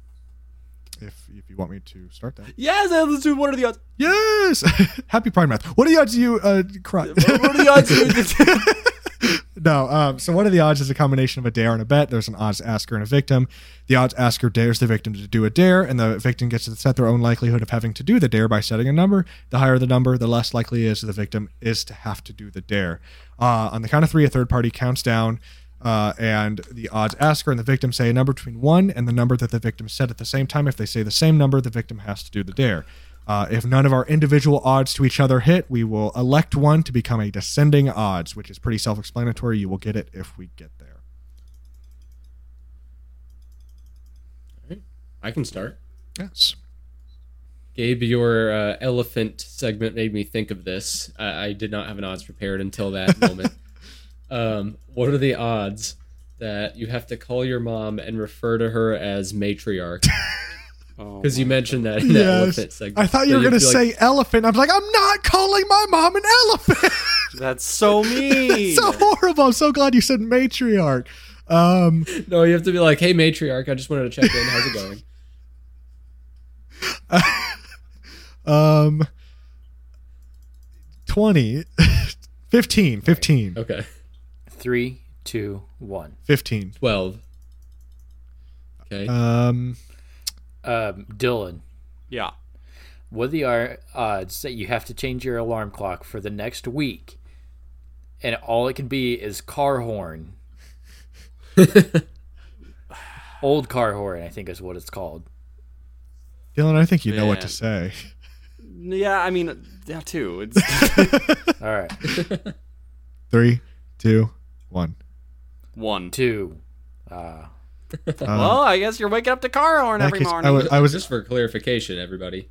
If if you want me to start that. Yes, let's do. What are the odds? Yes! Happy Pride Month. What are the odds you uh, cry? What are the odds? No, um, so what are the odds is a combination of a dare and a bet. There's an odds asker and a victim. The odds asker dares the victim to do a dare, and the victim gets to set their own likelihood of having to do the dare by setting a number. The higher the number, the less likely it is the victim is to have to do the dare. Uh, on the count of three, a third party counts down, uh, and the odds asker and the victim say a number between one and the number that the victim said at the same time. If they say the same number, the victim has to do the dare. Uh, if none of our individual odds to each other hit, we will elect one to become a descending odds, which is pretty self-explanatory. You will get it if we get there. All right. I can start. Yes. Gabe, your uh, elephant segment made me think of this. I, I did not have an odds prepared until that moment. Um, what are the odds that you have to call your mom and refer to her as matriarch? Because Oh you my mentioned that in the elephant segment. I thought you So were going to feel say like, elephant. I'm like, I'm not calling my mom an elephant. That's so mean. So horrible. I'm so glad you said matriarch. Um, no, you have to be like, hey, matriarch, I just wanted to check in. How's it going? Um, twenty. fifteen. fifteen. Okay. Three, two, one. fifteen. twelve. Okay. Um, Um, Dylan, Yeah. what are the ar- odds that you have to change your alarm clock for the next week, and all it can be is car horn? Old car horn, I think is what it's called. Dylan, I think you know what Man. to say. Yeah, I mean, yeah, too. It's All right, Three, two, one. one. two. Uh, Well, I guess you're waking up to car horn that every case, morning. I was, I was Just for clarification, everybody.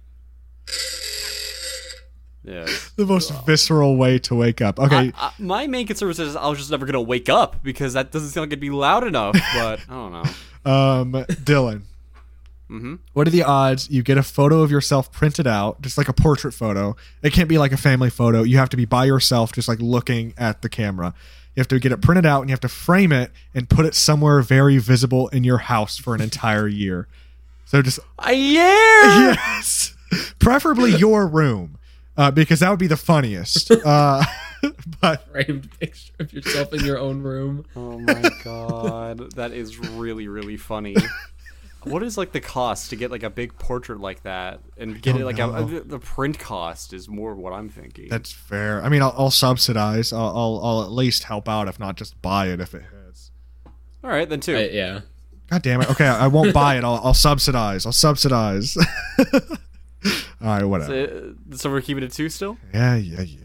yeah. the most visceral way to wake up. Okay, I, I, my main concern was I was just never gonna wake up because that doesn't sound like it'd be loud enough. But I don't know. um, Dylan. Mm-hmm. What are the odds you get a photo of yourself printed out, just like a portrait photo? It can't be like a family photo. You have to be by yourself, just like looking at the camera. You have to get it printed out and you have to frame it and put it somewhere very visible in your house for an entire year. So just A year. yes, preferably your room, uh, because that would be the funniest. Uh, but Framed picture of yourself in your own room. Oh my god, that is really really funny. What is like the cost to get like a big portrait like that and get don't it like know. a, the, the print cost is more what I'm thinking. that's fair. I mean, I'll, I'll subsidize. I'll, I'll I'll at least help out, if not just buy it if it hits. All right, then two. I, yeah. God damn it. Okay, I won't buy it. I'll, I'll subsidize. I'll subsidize. All right, whatever. so, so we're keeping it two still. Yeah, yeah, yeah.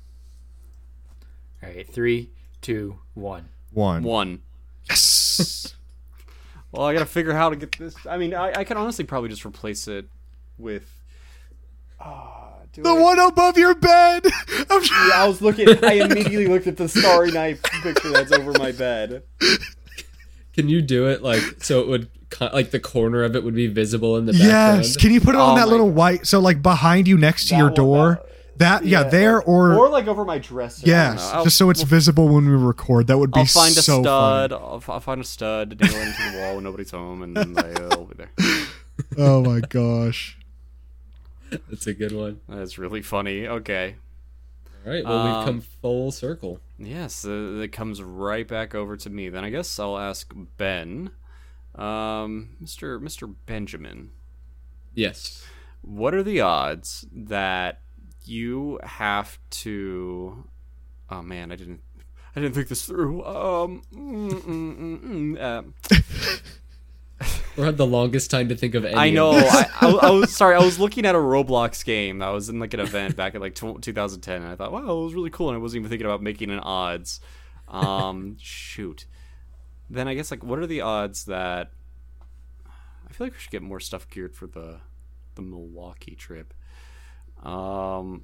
all right, three, two, one. One. One. Yes. Well, I gotta figure out how to get this. I mean, I, I can honestly probably just replace it with. Uh, do The I- one above your bed. I'm Yeah, I was looking. I immediately looked at the Starry Night picture that's over my bed. Can you do it like so it would co- like the corner of it would be visible in the background? Yes. Can you put it on Oh that my little white? So like behind you, next to That your one, door. That, yeah, there or, or like over my dresser. I don't yes, know. I'll- just so it's visible when we record. That would be I'll find a so stud. funny. I'll, I'll find a stud to nail it into the wall when nobody's home, and then like, it'll be there. Oh my gosh. That's a good one. That's really funny. Okay. All right. Well, Um, we've come full circle. Yes, uh, it comes right back over to me. Then I guess I'll ask Ben, um, Mister Mister Benjamin. Yes. What are the odds that you have to? Oh man, I didn't. I didn't think this through. Um. mm, mm, mm, mm, uh, We had the longest time to think of any. I know. Of this. I, I, I was sorry. I was looking at a Roblox game that was in like an event back in like tw- two thousand ten, and I thought, wow, it was really cool. And I wasn't even thinking about making an odds. Um, shoot. Then I guess like, what are the odds that? I feel like we should get more stuff geared for the the Milwaukee trip. Um.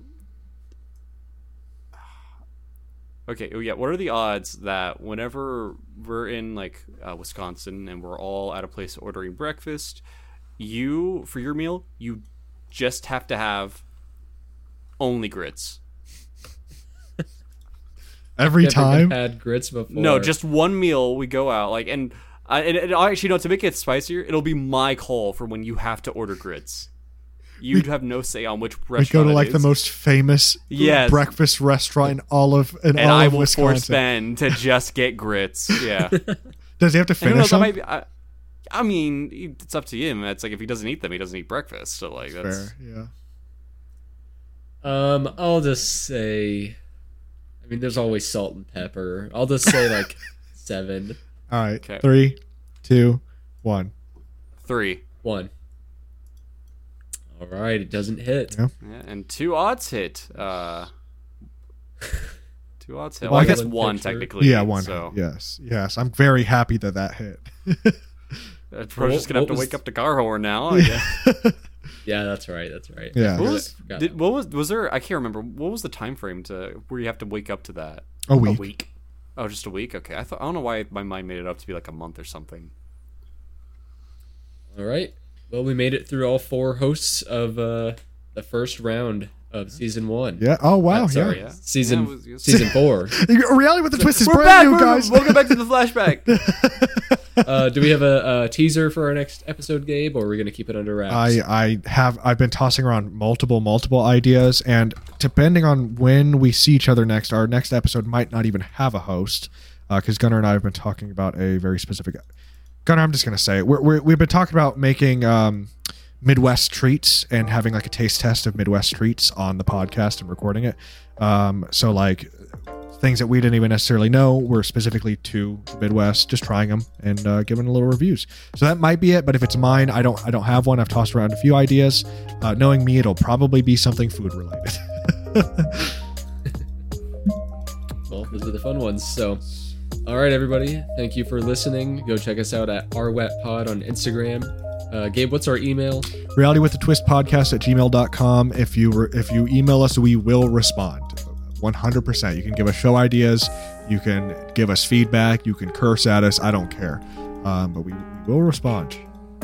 Okay, oh yeah, what are the odds that whenever we're in like uh, Wisconsin and we're all at a place ordering breakfast, you for your meal you just have to have only grits? Every Never time. had grits before. No, just one meal we go out like and. I, and, and actually, no. To make it spicier, it'll be my call for when you have to order grits. You'd have no say on which We restaurant. go to it like the is. most famous Yes. breakfast restaurant in all of in and all I of will Wisconsin. force Ben to just get grits. Yeah. Does he have to And who knows, finish I them? might be, I, I mean, it's up to him. It's like if he doesn't eat them, he doesn't eat breakfast. So like that's Fair, yeah. Um, I'll just say. I mean, there's always salt and pepper. I'll just say like seven, All right. Okay. Three, two, one. three. one. All right, it doesn't hit. Yeah. Yeah, and two odds hit. Uh, two odds hit. Well, Well, I I guess guess- one picture. technically. Yeah, one. So Yes, yes. I'm very happy that that hit. uh, we're just gonna have What to was- wake up to car horn now. I guess. Yeah, that's right. That's right. Yeah. I What really was, forgot did, that. what was was there? I can't remember. What was the time frame to where you have to wake up to that? A A week. week. Oh, just a week. Okay, I thought I don't know why my mind made it up to be like a month or something. All right. Well, we made it through all four hosts of uh, the first round of season one. Yeah. Oh wow. Uh, sorry, yeah. season Yeah, it was- season four. Yeah. Reality with the twist is We're brand back. new, We're, guys. Welcome back to the flashback. Uh, do we have a, a teaser for our next episode, Gabe, or are we going to keep it under wraps? I, I have I've been tossing around multiple multiple ideas, and depending on when we see each other next, our next episode might not even have a host, because uh, Gunnar and I have been talking about a very specific. Gunnar, I'm just going to say it. We're, we're, we've been talking about making um, Midwest treats and having like a taste test of Midwest treats on the podcast and recording it. Um, so like. Things that we didn't even necessarily know were specifically to the Midwest, just trying them and uh, giving a little reviews. So that might be it. But if it's mine, I don't I don't have one. I've tossed around a few ideas. Uh, knowing me, it'll probably be something food related. Well, those are the fun ones. So, all right, everybody. Thank you for listening. Go check us out at rwetpod on Instagram. Uh, Gabe, what's our email? Reality with a Twist podcast at gmail dot com. If you re- if you email us, we will respond. one hundred percent. You can give us show ideas. You can give us feedback. You can curse at us. I don't care. Um, but we, we will respond.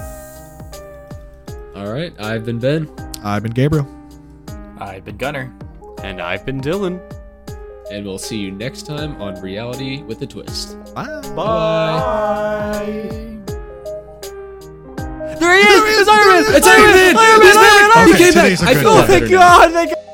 All right. I've been Ben. I've been Gabriel. I've been Gunnar. And I've been Dylan. And we'll see you next time on Reality with a Twist. Bye. Bye. There he is! It's Iron Man! It's Iron Man! Iron Man! He's back! Okay, He came back! today's a I good feel day. better Thank now. God! Thank God!